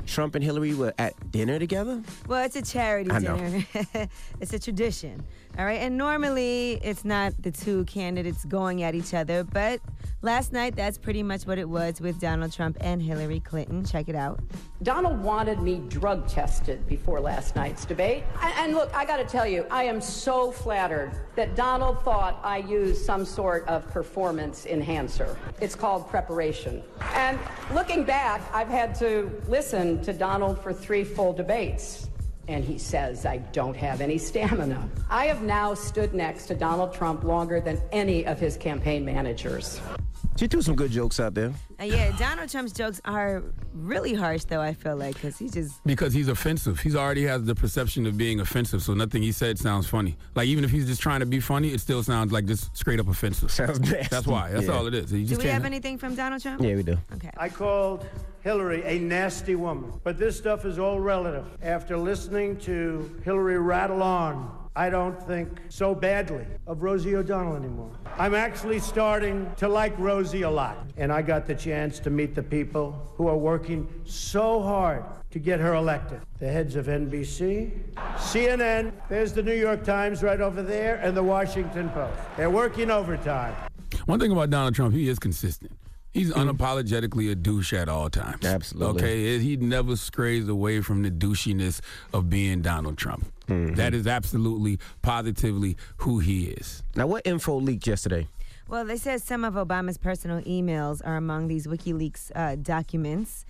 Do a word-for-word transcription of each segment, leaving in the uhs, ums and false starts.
Trump and Hillary were at dinner together? Well, it's a charity I know. dinner. It's a tradition. All right. And normally it's not the two candidates going at each other, but last night that's pretty much what it was with Donald Trump and Hillary Clinton. Check it out. Donald wanted me drug tested before last night's debate. And, and look, I got to tell you, I am so flattered that Donald thought I used some sort of performance enhancer. It's called preparation. And looking back, I've had to listen to Donald for three full debates. And he says I don't have any stamina. I have now stood next to Donald Trump longer than any of his campaign managers. She threw some good jokes out there. Uh, yeah, Donald Trump's jokes are really harsh, though, I feel like, because he just... Because he's offensive. He's already has the perception of being offensive, so nothing he said sounds funny. Like, even if he's just trying to be funny, it still sounds like just straight up offensive. Sounds nasty. That's why. That's Yeah. all it is. You Do just we have can't- anything from Donald Trump? Yeah, we do. Okay. I called Hillary a nasty woman, but this stuff is all relative. After listening to Hillary rattle on, I don't think so badly of Rosie O'Donnell anymore. I'm actually starting to like Rosie a lot. And I got the chance to meet the people who are working so hard to get her elected. The heads of N B C, C N N, there's the New York Times right over there, and the Washington Post. They're working overtime. One thing about Donald Trump, he is consistent. He's unapologetically a douche at all times. Absolutely. Okay, he never strays away from the douchiness of being Donald Trump. Mm-hmm. That is absolutely, positively who he is. Now, what info leaked yesterday? Well, they said some of Obama's personal emails are among these WikiLeaks uh, documents.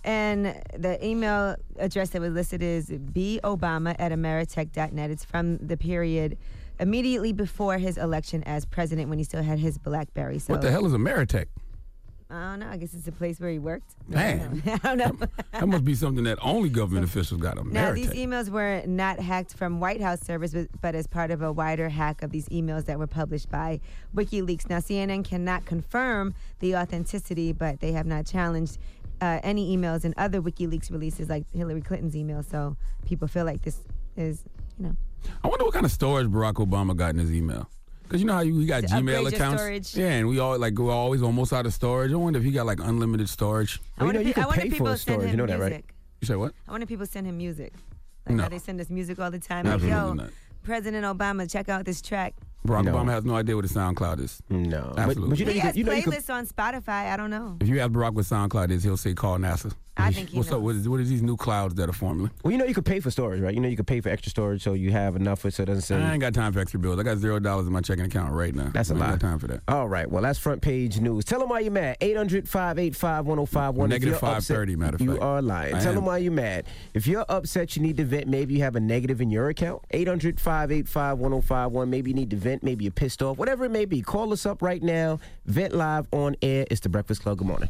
And the email address that was listed is bobama at ameritech dot net. It's from the period immediately before his election as president when he still had his BlackBerry. So What the hell is Ameritech? I don't know. I guess it's a place where he worked. Man. I don't know. That must be something that only government officials got. Now, these Ameritech. emails were not hacked from White House servers, but, but as part of a wider hack of these emails that were published by WikiLeaks. Now, C N N cannot confirm the authenticity, but they have not challenged uh, any emails in other WikiLeaks releases like Hillary Clinton's email. So people feel like this is, you know. I wonder what kind of storage Barack Obama got in his email. Because you know how you, we got To Gmail upgrade your accounts? storage. Yeah, and we all like we're always almost out of storage. I wonder if he got like unlimited storage. I wonder know, you pe- I can wonder pay for people a send storage, him you know that, right? music. You say what? I wonder if people send him music. Like No. how they send us music all the time. Like, Absolutely yo, not. President Obama, check out this track. Barack No. Obama has no idea what a SoundCloud is. No. But, Absolutely. but you know, He you has could, you know, you could, playlists on Spotify. I don't know. If you ask Barack what SoundCloud is, he'll say call NASA. I think he What's up? knows. What is, what is these new clouds that are forming? well, you know, you could pay for storage, right? You know, you could pay for extra storage so you have enough so it doesn't say. I ain't got time for extra bills. I got zero dollars in my checking account right now. That's a I ain't lot. got time for that. All right. Well, that's front page news. Tell them why you're mad. eight hundred, five eight five, one oh five one. Negative If you're five thirty, upset, matter of You fact. are lying. I Tell am. them why you're mad. If you're upset, you need to vent. Maybe you have a negative in your account. eight hundred, five eight five, one oh five one. Maybe you need to vent. Maybe you're pissed off. Whatever it may be. Call us up right now. Vent live on air. It's The Breakfast Club. Good morning.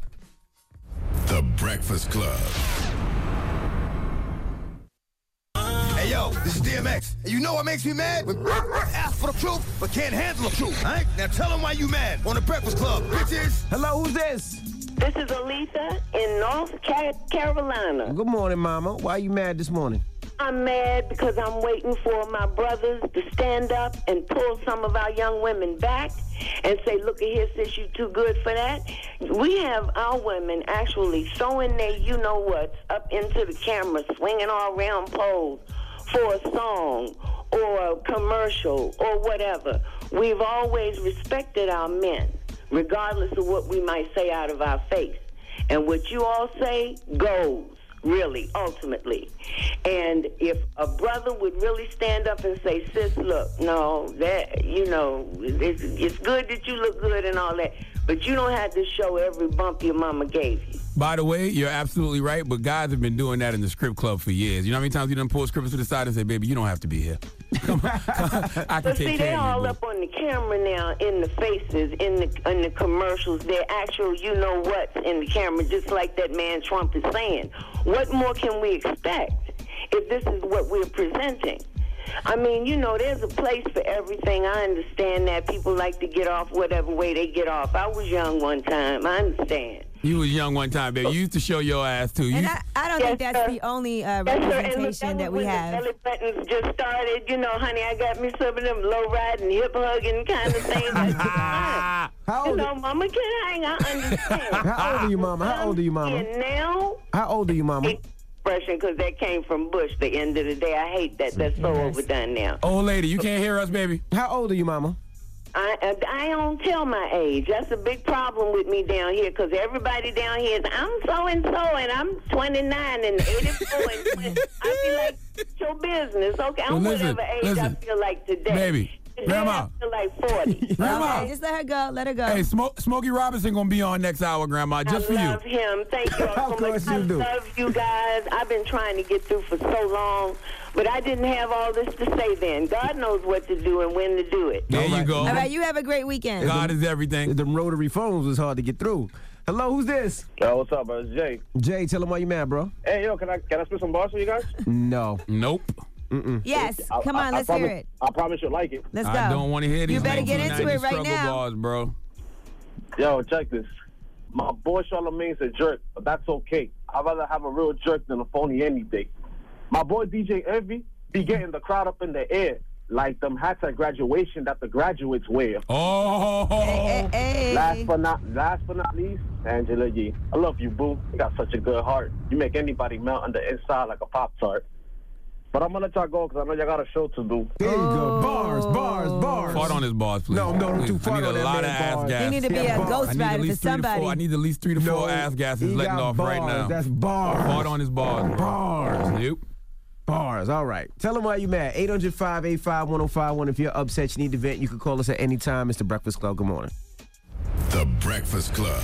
The Breakfast Club. Hey, yo, this is D M X. And you know what makes me mad? When ask for the truth, but can't handle the truth. All right? Now tell them why you mad on The Breakfast Club, bitches. Hello, who's this? This is Aletha in North Ca- Carolina. Good morning, Mama. Why you mad this morning? I'm mad because I'm waiting for my brothers to stand up and pull some of our young women back and say, look at here, sis, you too good for that. We have our women actually throwing their you-know-whats up into the camera, swinging all around poles for a song or a commercial or whatever. We've always respected our men, regardless of what we might say out of our face. And what you all say goes. Really, ultimately. And if a brother would really stand up and say, sis, look, no, that, you know, it's, it's good that you look good and all that, but you don't have to show every bump your mama gave you. By the way, you're absolutely right, but guys have been doing that in the script club for years. You know how many times you done pull scripts to the side and say, baby, you don't have to be here. Come on, I can But take see, care they're of you. all boo. up on the camera now, in the faces, in the in the commercials. They're actual, you know what's in the camera, just like that man Trump is saying. What more can we expect if this is what we're presenting? I mean, you know, there's a place for everything. I understand that people like to get off whatever way they get off. I was young one time. I understand. You was young one time, baby. You used to show your ass, too. You And used- I, I don't Yes, think that's sir. the only uh, Yes, sir. And look, representation that we was when have. the belly buttons just started. You know, honey, I got me some of them low riding, hip hugging kind of things. That's fine. How You old, know, Mama can hang. I understand. how old are you, Mama? How old are you, Mama? And now, How old are you, Mama? expression because that came from Bush. The end of the day, I hate that. That's so overdone now. Old lady, you can't hear us, baby. How old are you, mama? I, I don't tell my age. That's a big problem with me down here because everybody down here is, I'm so-and-so, and I'm twenty-nine and eighty-four. And I feel like, it's your business. Okay, I'm well, listen, whatever age listen. I feel like today. Baby, today Grandma. I feel like forty. Grandma. Okay, just let her go. Let her go. Hey, Smo- Smokey Robinson going to be on next hour, Grandma, just for I you. love him. Thank you all Of so course much. you I do. love you guys. I've been trying to get through for so long, but I didn't have all this to say then. God knows what to do and when to do it. There you go. All right, you have a great weekend. God is everything. Them rotary phones was hard to get through. Hello, who's this? Yo, what's up, bro? It's Jay. Jay, tell him why you mad, bro. Hey, yo, can I can I spit some bars for you guys? No. Nope. Mm-mm. Yes, I- come I- on, I let's promise, hear it. I promise you'll like it. Let's go. I don't want to hear these You better get into nineteen it right struggle now. bars, bro. Yo, check this. My boy Charlamagne's a jerk, but that's okay. I'd rather have a real jerk than a phony any day. My boy D J Envy be getting the crowd up in the air like them hats at graduation that the graduates wear. Oh. Hey, hey, hey. Last but not last but not least, Angela Yee. I love you, boo. You got such a good heart. You make anybody melt on the inside like a Pop-Tart. But I'm gonna let y'all go because I know y'all got a show to do. There you go. Bars, bars, bars. Fart on his bars, please. No, no, Please. too far I need on a that lot of man ass bars. gas. You need to be Yeah, a bars. ghost I need at rider for least three to somebody. four. I need at least three to No, four ass gases he letting got off right bars. now. That's bars. Fart on his bars. bro. Bars. Yep. Bars. All right. Tell them why you mad. eight hundred, five eight five, one oh five one. If you're upset, you need to vent, you can call us at any time. It's the Breakfast Club. Good morning. The Breakfast Club.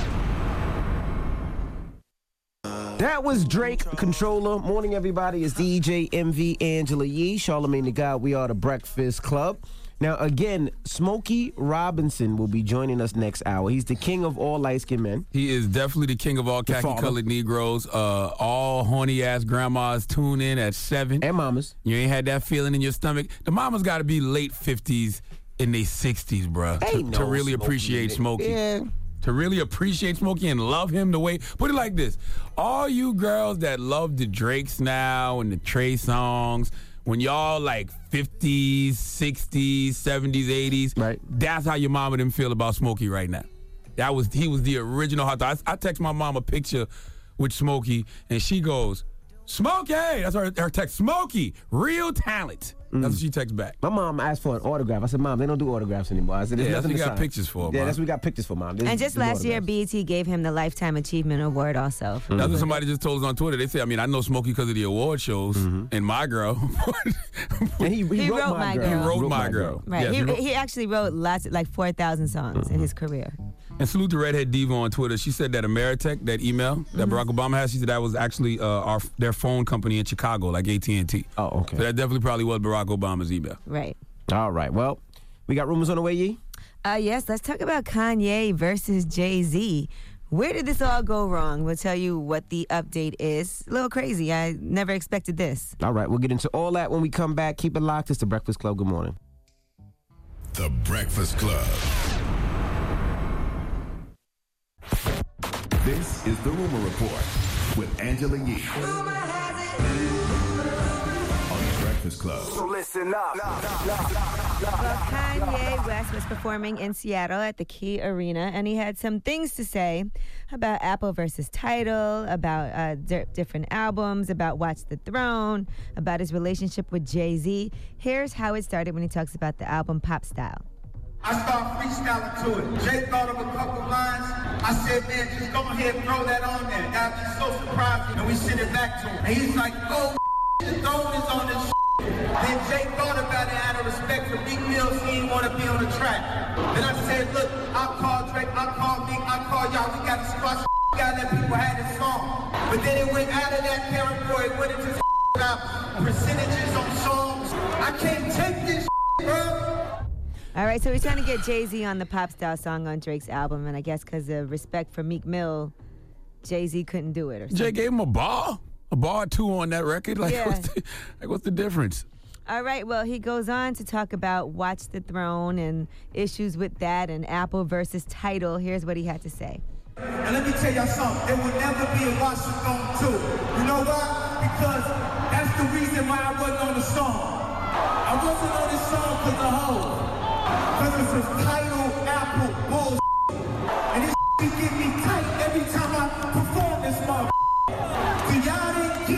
That was Drake, Controller. Morning, everybody. It's D J M V, Angela Yee, Charlamagne the God. We are the Breakfast Club. Now, again, Smokey Robinson will be joining us next hour. He's the king of all light-skinned men. He is definitely the king of all The father. khaki-colored Negroes. Uh, all horny-ass grandmas tune in at seven. And mamas. You ain't had that feeling in your stomach. The mamas got to be late fifties in their sixties, bruh, to, Ain't to no really Smokey appreciate in it. Smokey. Yeah. To really appreciate Smokey and love him the way. Put it like this. All you girls that love the Drakes now and the Trey songs, when y'all like fifties, sixties, seventies, eighties, Right. that's how your mama didn't feel about Smokey right now. That was He was the original hot dog. I, I text my mom a picture with Smokey, and she goes, Smokey! That's her, her text. Smokey, real talent. That's what she texts back. My mom asked for an autograph. I said, Mom, they don't do autographs anymore. I said, There's Yeah, that's nothing what to you got sign. pictures for, Yeah, Mom. that's what we got pictures for, Mom. There's- And just there's no last year, autographs. B E T gave him the Lifetime Achievement Award also. for- That's what somebody just told us on Twitter. They say, I mean, I know Smokey because of the award shows and My Girl. And he, he, He wrote, wrote My My Girl. Girl. He wrote My Girl. Right. Yes, he, he wrote- he actually wrote lots, like four thousand songs in his career. And salute to Redhead Diva on Twitter. She said that Ameritech, that email that Barack Obama has, she said that was actually uh, our their phone company in Chicago, like A T and T. Oh, okay. So that definitely probably was Barack Obama's email. Right. All right. Well, we got rumors on the way, Yee? Uh, yes, let's talk about Kanye versus Jay-Z. Where did this all go wrong? We'll tell you what the update is. A little crazy. I never expected this. All right. We'll get into all that when we come back. Keep it locked. It's the Breakfast Club. Good morning. The Breakfast Club. This is the Rumor Report with Angela Yee on the Breakfast Club. So listen up. Well, Kanye West was performing in Seattle at the Key Arena, and he had some things to say about Apple versus Tidal, about uh, di- different albums, about Watch the Throne, about his relationship with Jay-Z. Here's how it started when he talks about the album Pop Style. I start freestyling to it. Jay thought of a couple lines. I said, man, just go ahead and throw that on there. That'd be so surprising. And we sent it back to him. And he's like, oh, the throne is on this. Then Jay thought about it out of respect for Meek Mill, so he didn't want to be on the track. Then I said, look, I'll call Drake, I'll call Meek, I'll call y'all. We got to squash. We got to let people have this song. But then it went out of that territory. It went into about percentages on songs. I can't take this, bro. All right, so he's trying to get Jay-Z on the Pop Style song on Drake's album, and I guess because of respect for Meek Mill, Jay-Z couldn't do it or something. Jay gave him a bar, a bar or two on that record. Like, Yeah. what's the, like, what's the difference? All right, well, he goes on to talk about Watch the Throne and issues with that and Apple versus Tidal. Here's what he had to say. And let me tell y'all something, there will never be a Watch the Throne two. You know why? Because that's the reason why I wasn't on the song. I wasn't on this song because of hoes. Because it's a Tidal Apple bullshit. And this be getting me tight every time I perform this mother. So y'all didn't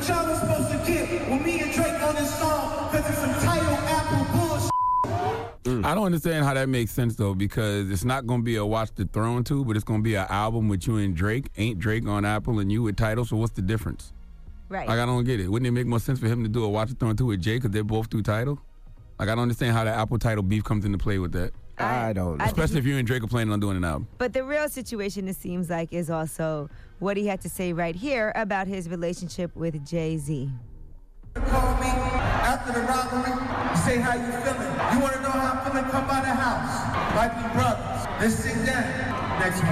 y'all are supposed to get when me and Drake on this song, because it's some title Apple bullshit. Mm. I don't understand how that makes sense, though, because it's not going to be a Watch the Throne to, but it's going to be an album with you and Drake. Ain't Drake on Apple and you with Tidal, so what's the difference? Right. Like, I don't get it. Wouldn't it make more sense for him to do a Watch the Throne two with Jay because they're both through Tidal? Like, I don't understand how the Apple Tidal beef comes into play with that. I, I don't know. Especially if you and Drake are planning on doing an album. But the real situation, it seems like, is also what he had to say right here about his relationship with Jay-Z. Call me after the robbery, say how you feeling. You want to know how I'm feeling? Come by the house. Like we brothers. Let's sit down next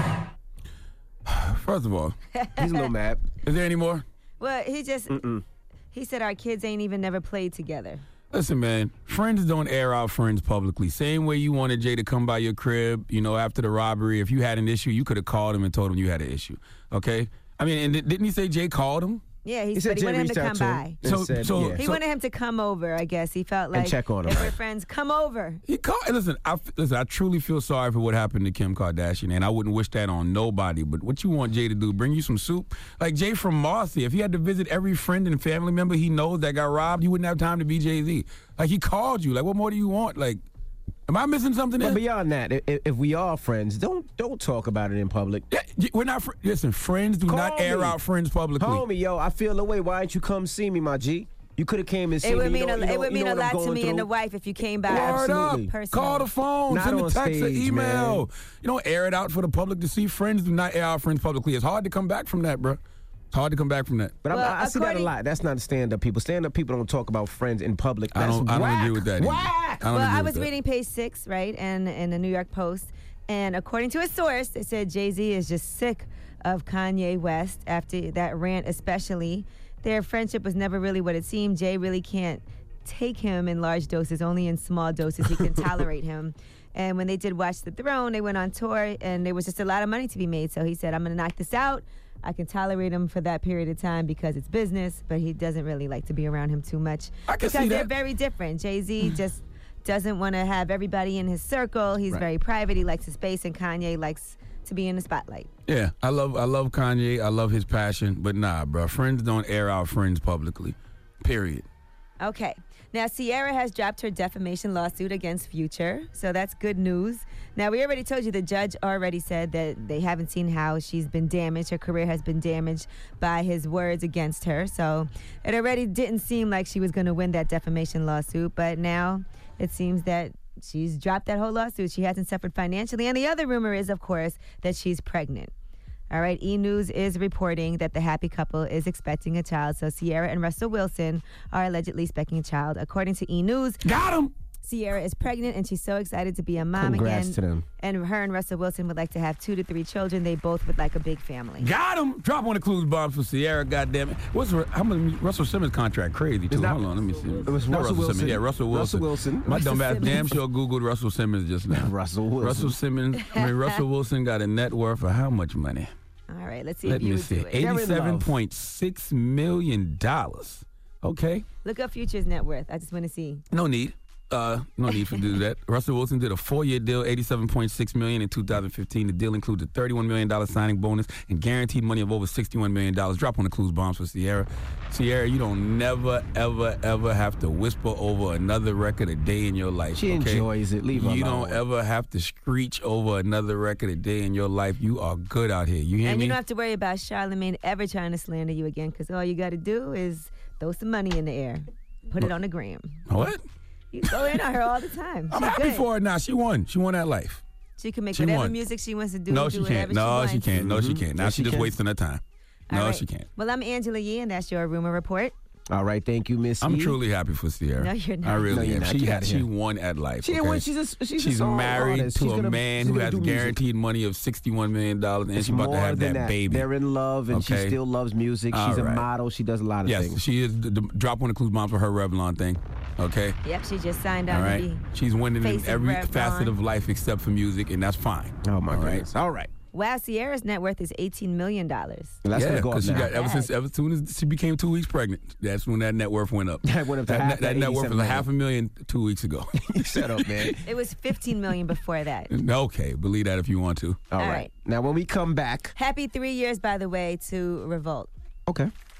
month. First of all, he's a little mad. Is there any more? Well, he just, Mm-mm. he said our kids ain't even never played together. Listen, man, friends don't air out friends publicly. Same way you wanted Jay to come by your crib, you know, after the robbery. If you had an issue, you could have called him and told him you had an issue, okay? I mean, and didn't he say Jay called him? Yeah, he, He said said he Jay wanted him to reached come out to by. him and said, so- yeah. He so- wanted him to come over, I guess. He felt like check on him, if right. we're friends, come over. He called. Listen, I listen. I listen. I truly feel sorry for what happened to Kim Kardashian, and I wouldn't wish that on nobody. But what you want Jay to do? Bring you some soup? Like Jay from Marcy. If he had to visit every friend and family member he knows that got robbed, he wouldn't have time to be Jay-Z. Like he called you. Like what more do you want? Like, am I missing something? But There? beyond that, if, if we are friends, don't don't talk about it in public. Yeah, we're not. Fr- listen, friends do Call not air me. out friends publicly. Homie, yo, I feel the way. Why didn't you come see me, my G? You could have came and seen It would me. mean You know- a, you know- it would you mean know a what I'm lot to going me and the through? wife if you came by. Word Absolutely. up. Personally. Call the phone, Not send a on text or stage, email. man. You don't air it out for the public to see. Friends do not air out friends publicly. It's hard to come back from that, bro. It's hard to come back from that. But Well, I'm, I see that a according- lot. That's not stand-up people. Stand-up people don't talk about friends in public. I That's don't. I don't whack. agree with that. either. Whack! I don't Well, agree I with was that. reading page six, right, and in the New York Post, and according to a source, they said Jay-Z is just sick of Kanye West after that rant, especially. Their friendship was never really what it seemed. Jay really can't take him in large doses, only in small doses. He can tolerate him. And when they did Watch the Throne, they went on tour, and there was just a lot of money to be made. So he said, I'm going to knock this out. I can tolerate him for that period of time because it's business, but he doesn't really like to be around him too much. I can because see they're that. very different. Jay-Z just doesn't want to have everybody in his circle. He's Right. very private. He likes his space, and Kanye likes to be in the spotlight. Yeah, I love. I love Kanye. I love his passion. But nah, bro, friends don't air out friends publicly. Period. Okay. Now, Ciara has dropped her defamation lawsuit against Future, so that's good news. Now, we already told you the judge already said that they haven't seen how she's been damaged. Her career has been damaged by his words against her, so it already didn't seem like she was going to win that defamation lawsuit, but now it seems that she's dropped that whole lawsuit. She hasn't suffered financially, and the other rumor is, of course, that she's pregnant. All right, E! News is reporting that the happy couple is expecting a child. So Ciara and Russell Wilson are allegedly expecting a child. According to E! News, got him. Ciara is pregnant and she's so excited to be a mom Congrats again. to them. And her and Russell Wilson would like to have two to three children. They both would like a big family. Got him. Drop one of the clues bombs for Ciara. Goddamn it. What's her- how much Russell Simmons contract? Crazy too. not- Hold on, let me see. It was Not Russell Wilson. Simmons. Yeah, Russell Wilson. Russell Wilson. My dumb ass Russell damn Simmons. sure googled Russell Simmons just now. Russell Wilson. Russell Simmons. I mean Russell Wilson got a net worth of how much money? All right, let's see Let if you me would see. do it. Eighty-seven point six million dollars. Okay. Look up Future's net worth. I just want to see. No need. Uh, no need for to do that. Russell Wilson did a four-year deal, eighty-seven point six million dollars in two thousand fifteen. The deal includes a thirty-one million dollars signing bonus and guaranteed money of over sixty-one million dollars. Drop on the clues bombs for Ciara. Ciara, you don't never, ever, ever have to whisper over another record a day in your life. She okay? enjoys it. Leave her You alone. don't ever have to screech over another record a day in your life. You are good out here. You hear And me? you don't have to worry about Charlamagne ever trying to slander you again because all you got to do is throw some money in the air. Put it on the gram. What? You go in on her all the time. I'm She's happy good. for her now. She won. She won that life. She can make She whatever won. music she wants to do. No, do she whatever can't. No, wants. she can't. No, she can't. Now Yes, she she just can. wasting her time. All No, right. she can't. Well, I'm Angela Yee, and that's your rumor report. All right, thank you, Miss I'm E. truly happy for Ciara. No, you're not. I No, really you're am. not. She Get had, outta she here. won at life. She didn't okay? win. She's a- she's a she's song married artist. to She's a gonna- man she's who gonna has do music. guaranteed money of sixty-one million dollars, and It's she's about to more have than that, that. baby. They're in love, and she Okay. still loves music. All She's right. a model. She does a lot of Yes, things. she is. The, the, drop on the clues bomb for her Revlon thing. Okay. Yep, she just signed on All to right. be She's winning in face of every Revlon. facet of life except for music, and that's fine. Oh my All right? goodness. All right. Wow, Ciara's net worth is eighteen million dollars. Well, that's yeah, gonna go up because she now. got ever since ever soon as she became two weeks pregnant, that's when that net worth went up. That went up to that, half net- that that net worth was eighty-seven a half a million two weeks ago. Shut up, man. It was fifteen million before that. Okay, believe that if you want to. All All right. right. Now, when we come back, Happy three years, by the way, to Revolt. okay.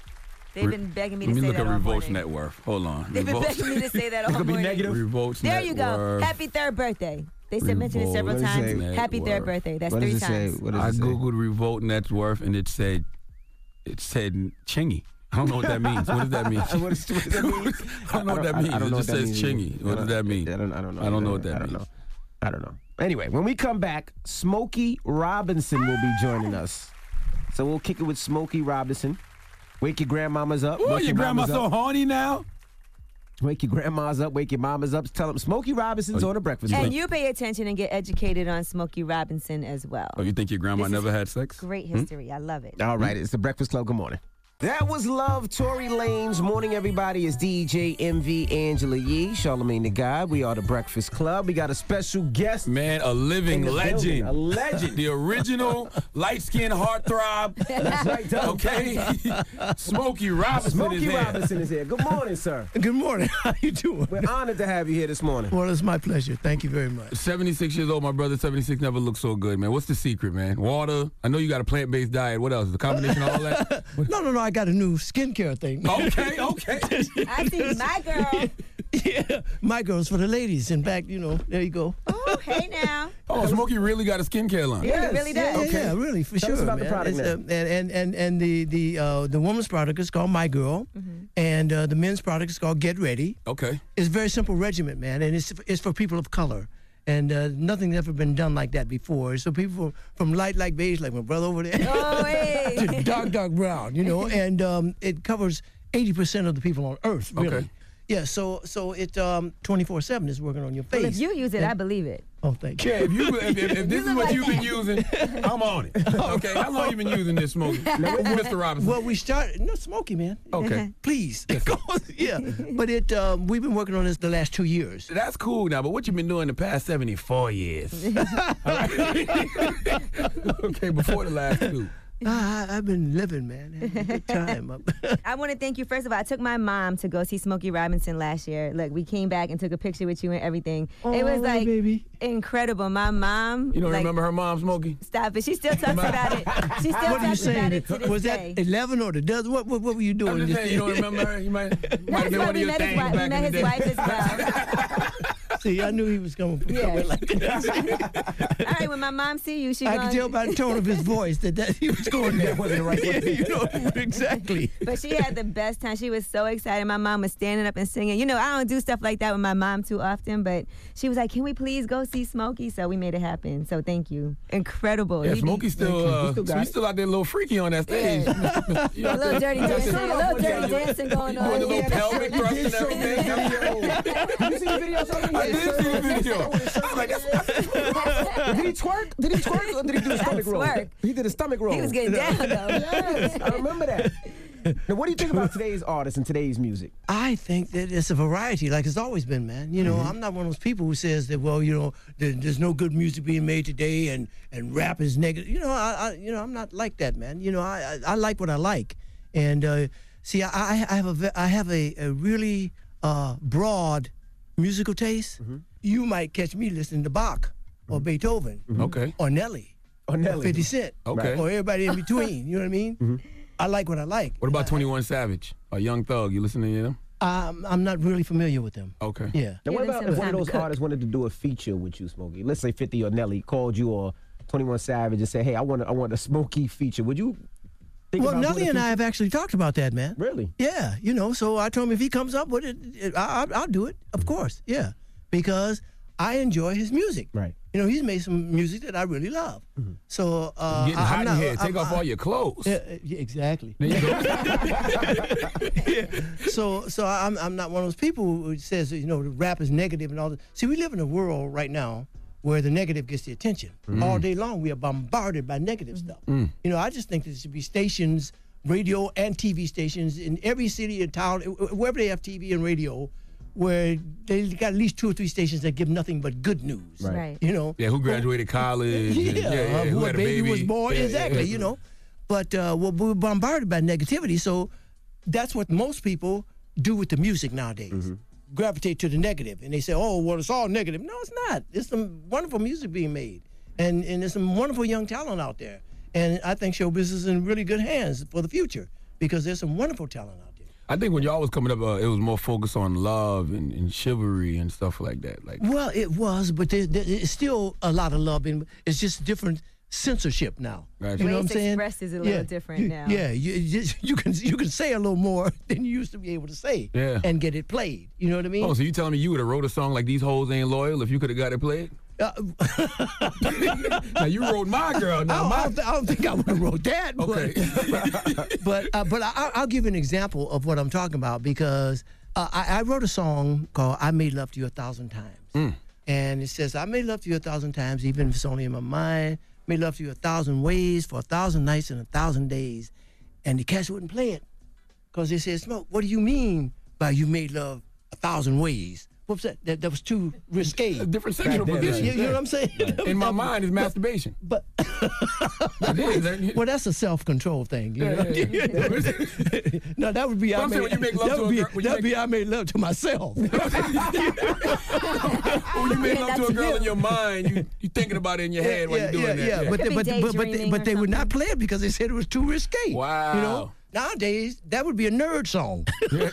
They've been begging me to Let me say look that at all Revolt's morning. net worth. Hold on. They've been Revolt's- begging me to say that all morning. Revolt's There net you go. worth. Happy third birthday. They said mention it Revolt. several What does it times. say? Happy Net third worth. birthday. That's What does three it say? times. What does I it say? googled Revolt net worth and it said, it said chingy. I don't know what that means. What does that mean? what, is, what does that mean? I don't know what that means. I don't It know just what that says means chingy. either. What does that mean? I don't, I don't know. I don't know what that I don't means. know. I don't know. Anyway, when we come back, Smokey Robinson will be joining us. So we'll kick it with Smokey Robinson. Wake your grandmamas up. Oh, wake your grandma's mamas so up. horny now? Wake your grandmas up. Wake your mamas up. Tell them Smokey Robinson's on the breakfast And Club. you pay attention and get educated on Smokey Robinson as well. Oh, you think your grandma This is never had sex? Great Hmm? history. I love it. All right, it's the Breakfast Club. Good morning. That was Love, Tory Lanez. Morning, everybody. It's D J M V, Angela Yee, Charlamagne the God. We are the Breakfast Club. We got a special guest. Man, a living in the legend. building. A legend. The original light-skinned heartthrob. That's right, Doug. Okay? Smokey Robinson Smokey is here. Robinson is here. Good morning, sir. Good morning. How you doing? We're honored to have you here this morning. Well, it's my pleasure. Thank you very much. seventy-six years old, my brother. seventy-six never looked so good, man. What's the secret, man? Water. I know you got a plant-based diet. What else? The combination of all that? No, no, no. I got a new skincare thing. Okay, okay. I see my girl. Yeah, my girl's for the ladies. In fact, you know, there you go. Oh, hey now. Oh, Smokey really got a skincare line. Yeah, he really does. Yeah, Okay. yeah, really, for Tell sure. us about the man. product It's, now. uh, and, and and and the the uh, the woman's product is called My Girl, and uh, the men's product is called Get Ready. Okay. It's a very simple regimen, man, and it's it's for people of color. And uh, nothing's ever been done like that before. So people from light like beige, like my brother over there, Oh, hey. to dark, dark brown, you know, and um, it covers eighty percent of the people on Earth, really. Okay. Yeah, so so it um, twenty-four seven is working on your face. Well, if you use it, I believe it. Oh, thank you. Yeah, if, you, if, if, if this is look what like you've been that. using, I'm on it. Okay, how long you been using this, Smokey? Mister Robinson. Well, we started, no, Smokey, man. Okay. Please. Yeah, but it um, we've been working on this the last two years. That's cool now, but what you been doing the past seventy-four years? All right. Okay, before the last two. I, I've been living, man. Having a good time. I want to thank you. First of all, I took my mom to go see Smokey Robinson last year. Look, we came back and took a picture with you and everything. it was Oh, like baby. incredible. My mom. You don't like, remember her mom, Smokey? Stop it. She still talks about it. She still What are you talks about saying? it to this Was day. that eleven or the dozen? What, what, what were you doing? I'm just this saying, you don't remember her? You might, you might have That's been why one of we your met his things wife. We back met in the his day. wife as well. See, I knew he was coming for Yeah. coming like that. All right, when my mom see you, she I gonna, could tell by the tone of his voice that, that he was going there. Wasn't the right way. You know, exactly. But she had the best time. She was so excited. My mom was standing up and singing. You know, I don't do stuff like that with my mom too often, but she was like, "Can we please go see Smokey?" So we made it happen. So thank you. Incredible. Yeah, He be- Smokey's still, uh, still got he's it. still out there a little freaky on that stage. You a out little there- dirty you out dancing, there- a little Yeah, dirty you- dancing going you doing on. the little pelvic thrust and everything. Did you see the video? Something? I did see the video. I was like, that's, that's Did he twerk? Did he twerk or did he do a stomach roll? Twerk. He did a stomach roll. He was getting down though. Yes, I remember that. Now, what do you think about today's artists and today's music? I think that it's a variety, like it's always been, man. You know, I'm not one of those people who says that, well, you know, there, there's no good music being made today, and, and rap is negative. You know, I, I you know I'm not like that, man. You know, I I, I like what I like, and uh, see, I I have a ve- I have a, a really uh, broad musical taste. You might catch me listening to Bach or Beethoven, Okay. or Nelly, Or Nelly. fifty Cent, Okay. or everybody in between. You know what I mean? I like what I like. What about twenty-one Savage or Young Thug? You listening to them? Um, I'm not really familiar with them. Okay. Yeah. Now, what Give them about some if one of time to those cook. artists wanted to do a feature with you, Smokey? Let's say fifty or Nelly called you, or twenty-one Savage, and say, "Hey, I want, a, I want a Smokey feature." Would you? Think Well, about Nelly doing a and I feature? have actually talked about that, man. Really? Yeah, you know, so I told him if he comes up with it, it I, I'll, I'll do it, of course, yeah, because I enjoy his music. Right. You know, he's made some music that I really love. So uh, Getting I, hot I'm in not, here. I'm- Take off I- all your clothes. Yeah, uh, yeah, exactly. There you go. Yeah. So, so I'm I'm not one of those people who says you know the rap is negative and all that. See, we live in a world right now where the negative gets the attention. All day long, we are bombarded by negative stuff. You know, I just think there should be stations, radio and T V stations in every city and town, wherever they have T V and radio, where they got at least two or three stations that give nothing but good news. Right. Right. You know. Yeah, who graduated college? Yeah, and- yeah, yeah, uh, who who had a a baby, baby was born. Yeah, exactly, yeah. you know. But uh, we're, we're bombarded by negativity, so that's what most people do with the music nowadays. Gravitate to the negative, and they say, "Oh, well, it's all negative." No, it's not. There's some wonderful music being made, and and there's some wonderful young talent out there. And I think show business is in really good hands for the future. because there's some wonderful talent out there. I think when y'all was coming up, uh, it was more focused on love and, and chivalry and stuff like that. Like, Well, it was, but there, there, it's still a lot of love. In, it's just different censorship now. Gotcha. You know Way what I'm it's saying? expressed is a little different you- now. Yeah, you, you, just- you can you can say a little more than you used to be able to say, Yeah. and get it played. You know what I mean? oh, so you telling me you would have wrote a song like These Hoes Ain't Loyal if you could have got it played? Uh, Now, you wrote My Girl. I, Now, don't, I, my don't, th- I don't think I would have wrote that. But, Okay. but uh, but I, I'll give you an example of what I'm talking about because uh, I, I wrote a song called "I Made Love to You a Thousand Times," Mm. and it says, "I made love to you a thousand times, even if it's only in my mind. Made love to you a thousand ways for a thousand nights and a thousand days," and the cats wouldn't play it because they said, "Smoke, what do you mean by you made love a thousand ways?" What's that? That, that was too risque. A different sexual You, position. you know what I'm saying? In my mind, it's masturbation. But It is, ain't it? well, that's a self-control thing. You Yeah, know? yeah, yeah. No, that would be But I I'm saying when made, you make love that to would a be, girl- when you that would make- be I made love to myself. When you make love to a That's girl you. in your mind, you you thinking about it in your head while yeah, you're doing yeah, that. yeah. But, Could they, be but, but, but, they, daydreaming but or they would not something. play it because they said it was too risque. Wow. You know, nowadays that would be a nerd song.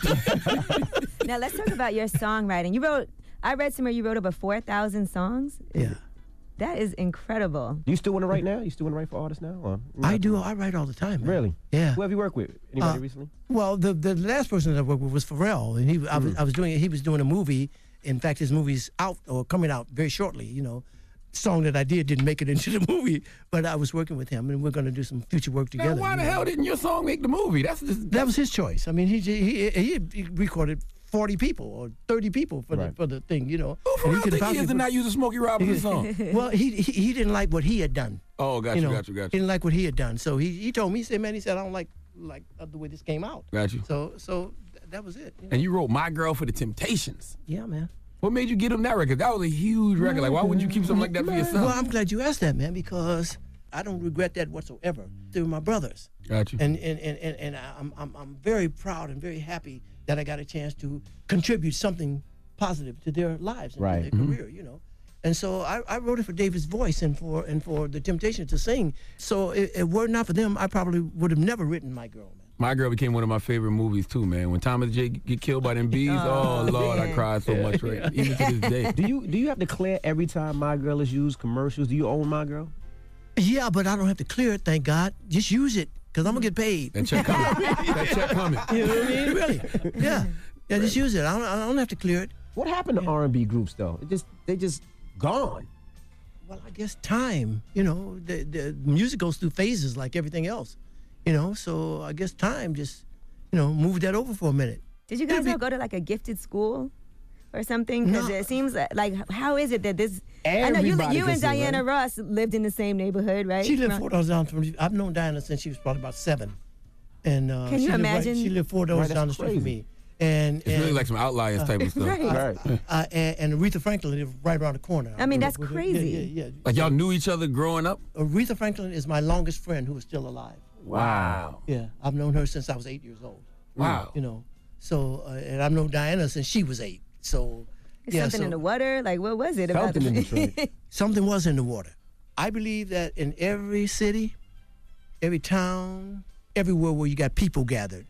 Now let's talk about your songwriting. You wrote, I read somewhere you wrote over four thousand songs. Yeah. That is incredible. You still want to write now? You still want to write for artists now? Or? I do. I write all the time. Man. Really? Yeah. Who have you worked with? Anybody Uh, recently? Well, the the last person that I worked with was Pharrell, and he I was, I was doing he was doing a movie. In fact, his movie's out or coming out very shortly. You know, song that I did didn't make it into the movie, but I was working with him, and we're going to do some future work Now, together. why you the know. hell didn't your song make the movie? That's just That was his choice. I mean, he he he, he recorded forty people or thirty people for the Right. for the thing. You know, Who And for he real could think he possibly is to put- not use a Smokey Robinson song? well, he, he he didn't like what he had done. Oh, got you you, know, got you, got He you. didn't like what he had done, so he he told me. He said, "Man," he said, "I don't like like the way this came out." Got you. So so th- that was it. you know. And you wrote My Girl for the Temptations. Yeah, man. What made you get him that record? That was a huge record. Like, why wouldn't you keep something like that for yourself? Well, I'm glad you asked that, man, because I don't regret that whatsoever. They were my brothers. Got you. And and, and, and, and I'm, I'm I'm very proud and very happy that I got a chance to contribute something positive to their lives and Right. to their career, you know. And so I, I wrote it for David's voice and for and for the Temptations to sing. So if it were not for them, I probably would have never written My Girl, man. My Girl became one of my favorite movies too, man. When Thomas J get killed by them bees, oh, Oh, Lord, I man. cried so much, right? Even to this day. Do you do you have to clear every time My Girl is used commercials? Do you own My Girl? Yeah, but I don't have to clear it, thank God. Just use it, because I'm going to get paid. That check coming. That check coming. You know what I mean? Really? Yeah. Yeah, just use it. I don't, I don't have to clear it. What happened to R and B groups though? It just they just gone. Well, I guess time. You know, the, the music goes through phases like everything else. You know, so I guess time just, you know, moved that over for a minute. Did you guys It'll all be- go to like a gifted school or something? Because No. it seems like, like, how is it that this? I know you, Everybody you can and sing, Diana right? Ross lived in the same neighborhood, right? She lived Right. four doors down from me. I've known Diana since she was probably about seven. And uh, Can you she lived right- imagine? she lived four doors Right, that's down the street from crazy. me. And, It's really and, like some outliers type of stuff. Right. Right. uh, and, and Aretha Franklin lived right around the corner. I mean, that's Yeah, crazy. Yeah, yeah. Like y'all knew each other growing up? Aretha Franklin is my longest friend who is still alive. Wow. Yeah, I've known her since I was eight years old. Wow. You know, so uh, and I've known Diana since she was eight. So Is yeah, something so in the water? Like, what was it about? Something in the- Detroit. something was in the water. I believe that in every city, every town, everywhere where you got people gathered,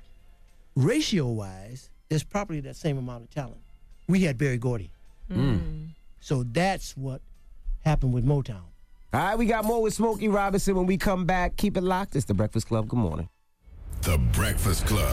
ratio-wise, there's probably that same amount of talent. We had Berry Gordy. So that's what happened with Motown. All right, we got more with Smokey Robinson when we come back. Keep it locked. It's The Breakfast Club. Good morning. The Breakfast Club.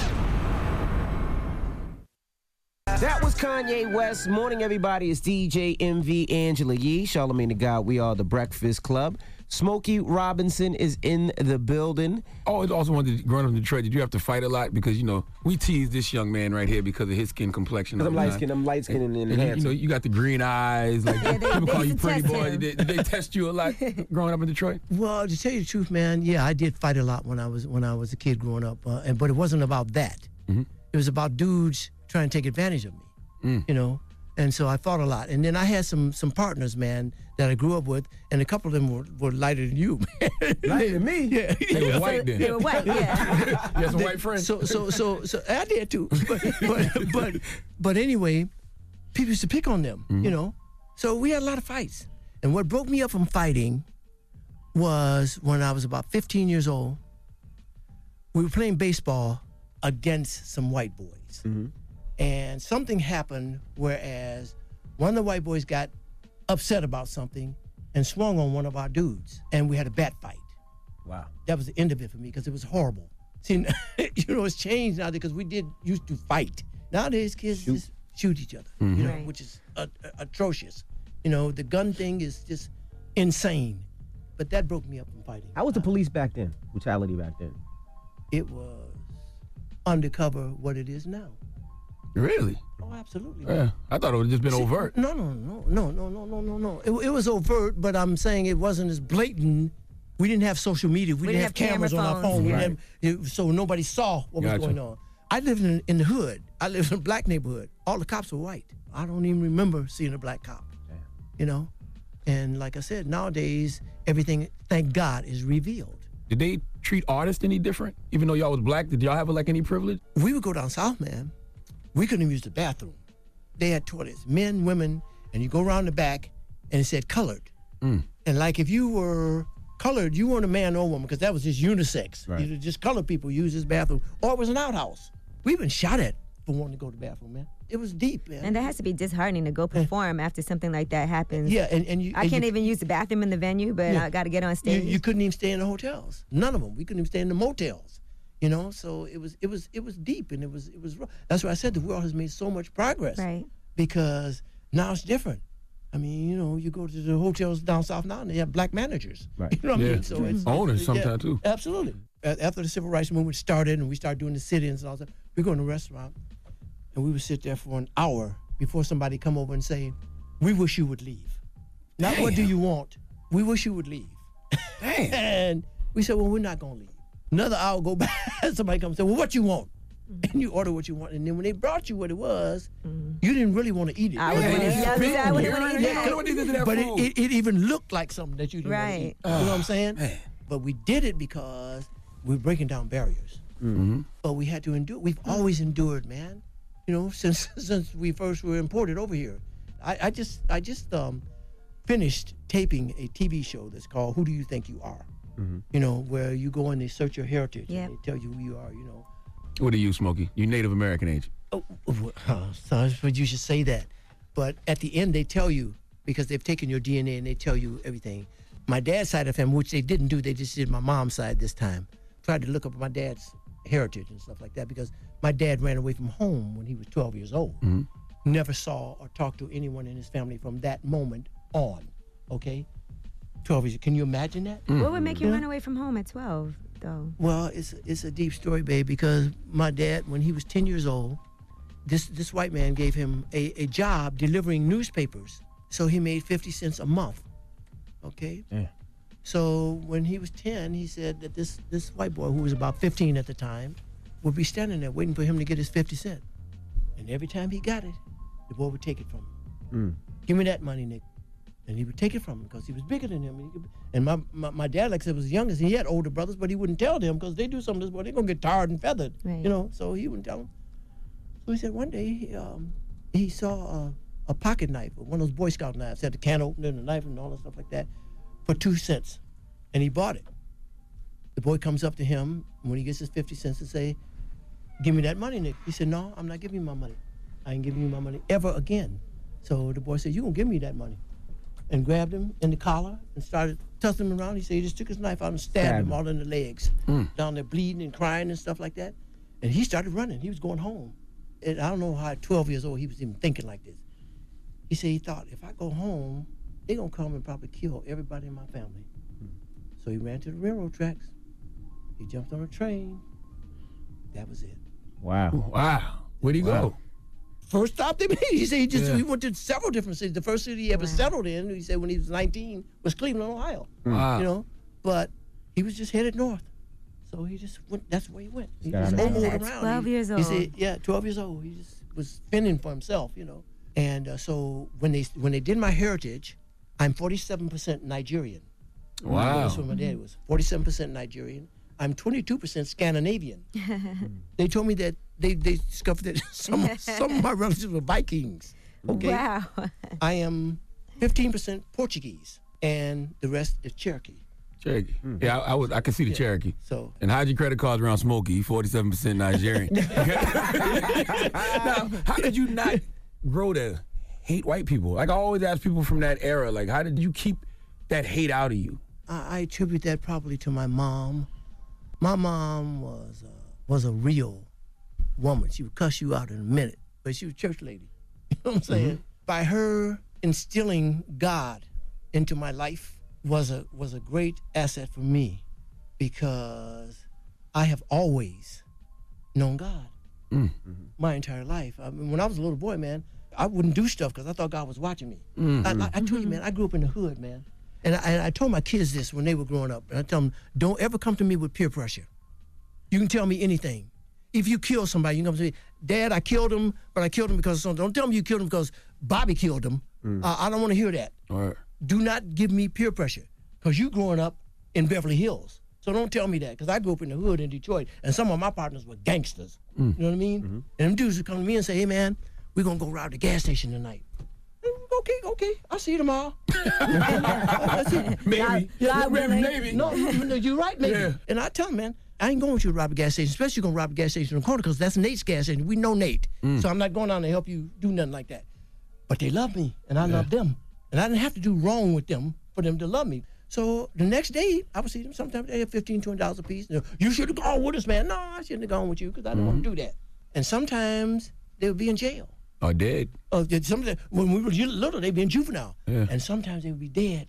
That was Kanye West. Morning, everybody. It's D J M V Angela Yee, Charlamagne the God. We are The Breakfast Club. Smokey Robinson is in the building. Oh, I also wanted to, growing up in Detroit, did you have to fight a lot? Because, you know, we tease this young man right here because of his skin complexion. Because I'm all the light time. skinned, I'm light skinned and, and, And you, you handsome. know, you got the green eyes. Like Yeah, they- people they call you used to pretty test boy. him. Did, did they test you a lot growing up in Detroit? Well, to tell you the truth, man, yeah, I did fight a lot when I was when I was a kid growing up, uh, and but it wasn't about that. Mm-hmm. It was about dudes trying to take advantage of me, Mm. you know. And so I fought a lot. And then I had some some partners, man, that I grew up with, and a couple of them were, were lighter than you, man. Lighter than me? Yeah. They was white then. They were white, yeah. You had some white friends. So so so so I did too. But but but, but anyway, people used to pick on them, Mm-hmm. you know. So we had a lot of fights. And what broke me up from fighting was when I was about fifteen years old. we were playing baseball against some white boys. Mm-hmm. And something happened whereas one of the white boys got upset about something and swung on one of our dudes. And we had a bat fight. Wow. That was the end of it for me because it was horrible. See, you know, it's changed now because we did used to fight. Nowadays, kids shoot. just shoot each other, Mm-hmm. you know, Right. which is uh, uh, atrocious. You know, the gun thing is just insane. But that broke me up from fighting. How was the police back then? Brutality back then? It was undercover what it is now. Really? Oh, absolutely. Yeah, I thought it would have just been See, overt. No, no, no, no, no, no, no, no, no. It, it was overt, but I'm saying it wasn't as blatant. We didn't have social media. We, We didn't have, didn't have cameras camera on our phones. phone. We Right. didn't have- it- so nobody saw what Gotcha. was going on. I lived in, in the hood. I lived in a black neighborhood. All the cops were white. I don't even remember seeing a black cop. You know? And like I said, nowadays, everything, thank God, is revealed. Did they treat artists any different? Even though y'all was black, did y'all have like any privilege? We would go down south, man. We couldn't even use the bathroom. They had toilets, men, women, and you go around the back, and it said colored. Mm. And like if you were colored, you weren't a man or woman because that was just unisex. Right. You just colored people use this bathroom, or it was an outhouse. We've been shot at for wanting to go to the bathroom, man. It was deep, man. And that has to be disheartening to go perform after something like that happens. Yeah, and, and you. I and can't you, even use the bathroom in the venue, but Yeah. I got to get on You, stage. you couldn't even stay in the hotels. None of them. We couldn't even stay in the motels. You know, so it was it was it was deep, and it was it was rough. That's why I said the world has made so much progress. Right. Because now it's different. I mean, you know, you go to the hotels down south now, and they have black managers. Right. You know what I Yeah. mean? So it's Owners yeah, sometimes, too. Absolutely. A- After the civil rights movement started, and we started doing the sit-ins and all that, we go in a restaurant, and we would sit there for an hour before somebody come over and say, "We wish you would leave." Not what do you want? We wish you would leave. Damn. And we said, well, we're not going to leave. Another hour go by, somebody comes and say, well, what you want? And you order what you want. And then when they brought you what it was, you didn't really want to eat it. I would want to Yeah, eat it. I would want to eat Yeah, it. what did they do to that But it, food? it, it even looked like something that you didn't want to Right. eat. You know what I'm saying? man. But we did it because we're breaking down barriers. Mm-hmm. But we had to endure. We've always endured, man. You know, since since we first were imported over here. I, I just I just um, finished taping a T V show that's called Who Do You Think You Are? Mm-hmm. You know, where you go and they search your heritage Yep. and they tell you who you are, you know. What are you, Smokey? You Native American, ain't you? Oh, oh, uh, so but you should say that. But at the end, they tell you, because they've taken your D N A and they tell you everything. My dad's side of the family, which they didn't do, they just did my mom's side this time. Tried to look up my dad's heritage and stuff like that because my dad ran away from home when he was twelve years old. Mm-hmm. Never saw or talked to anyone in his family from that moment on, okay? twelve years, can you imagine that? What would make you Yeah. run away from home at twelve, though? Well, it's it's a deep story, babe, because my dad, when he was ten years old, this this white man gave him a, a job delivering newspapers. So he made fifty cents a month. Okay? Yeah. So when he was ten, he said that this this white boy, who was about fifteen at the time, would be standing there waiting for him to get his fifty cents. And every time he got it, the boy would take it from him. Mm. Give me that money, Nick. And he would take it from him because he was bigger than him. And, he could, and my, my my dad, like I said, was the youngest. He had older brothers, but he wouldn't tell them because they do something to this boy, they're going to get tarred and feathered. Right. You know, so he wouldn't tell them. So he said one day he, um, he saw a, a pocket knife, one of those Boy Scout knives, had the can opener and the knife and all that stuff like that, for two cents. And he bought it. The boy comes up to him when he gets his fifty cents and say, give me that money, Nick. He said, no, I'm not giving you my money. I ain't giving you my money ever again. So the boy said, you gonna give me that money. And grabbed him in the collar and started tussling him around. He said he just took his knife out and stabbed Stabbed him him. all in the legs, Mm. down there bleeding and crying and stuff like that. And he started running. He was going home. And I don't know how at twelve years old he was even thinking like this. He said he thought, if I go home, they're gonna come and probably kill everybody in my family. So he ran to the railroad tracks. He jumped on a train. That was it. Wow. Wow. Where'd he Wow. go? First stop they made. He said he just Yeah. he went to several different cities. The first city he ever Wow. settled in, he said when he was nineteen, was Cleveland, Ohio. Wow. You know, but he was just headed north. So he just went. That's where he went. He Got just out of oboed At around. twelve He- years He old. said, yeah, twelve years old. He just was fending for himself. You know, and uh, so when they when they did my heritage, I'm forty-seven percent Nigerian. Wow. That's what my dad was. forty-seven percent Nigerian. I'm twenty-two percent Scandinavian. They told me that they, they discovered that some, some of my relatives were Vikings. Okay. Wow. I am fifteen percent Portuguese, and the rest is Cherokee. Cherokee. Mm. Yeah, I, I was. I could see the Yeah. Cherokee. So- and how'd your credit cards around Smokey? He forty-seven percent Nigerian. Now, how did you not grow to hate white people? Like I always ask people from that era, like how did you keep that hate out of you? I, I attribute that probably to my mom. My mom was uh, was a real woman. She would cuss you out in a minute, but she was a church lady. You know what I'm saying? Mm-hmm. By her instilling God into my life was a was a great asset for me because I have always known God mm-hmm. my entire life. I mean, when I was a little boy, man, I wouldn't do stuff because I thought God was watching me. Mm-hmm. I, I, I told you, man, I grew up in the hood, man. And I, and I told my kids this when they were growing up. And I tell them, don't ever come to me with peer pressure. You can tell me anything. If you kill somebody, you can come to me, Dad, I killed him, but I killed him because of something. Don't tell me you killed him because Bobby killed him. Mm. Uh, I don't want to hear that. All right. Do not give me peer pressure because you growing up in Beverly Hills. So don't tell me that because I grew up in the hood in Detroit and some of my partners were gangsters. Mm. You know what I mean? Mm-hmm. And them dudes would come to me and say, hey, man, we're going to go rob the gas station tonight. Okay, okay, I'll see you tomorrow. Maybe. Yeah, maybe, maybe. No, no, you're right, maybe. Yeah. And I tell them, man, I ain't going with you to rob a gas station, especially going to rob a gas station in the corner because that's Nate's gas station. We know Nate. Mm. So I'm not going down to help you do nothing like that. But they love me, and I yeah. love them. And I didn't have to do wrong with them for them to love me. So the next day, I would see them. Sometimes they have fifteen dollars, twenty dollars a piece. You know, you should have gone with us, man. No, I shouldn't have gone with you because I don't mm-hmm. want to do that. And sometimes they would be in jail. Or dead. Uh, sometimes, when we were little, they'd be in juvenile. Yeah. And sometimes they would be dead.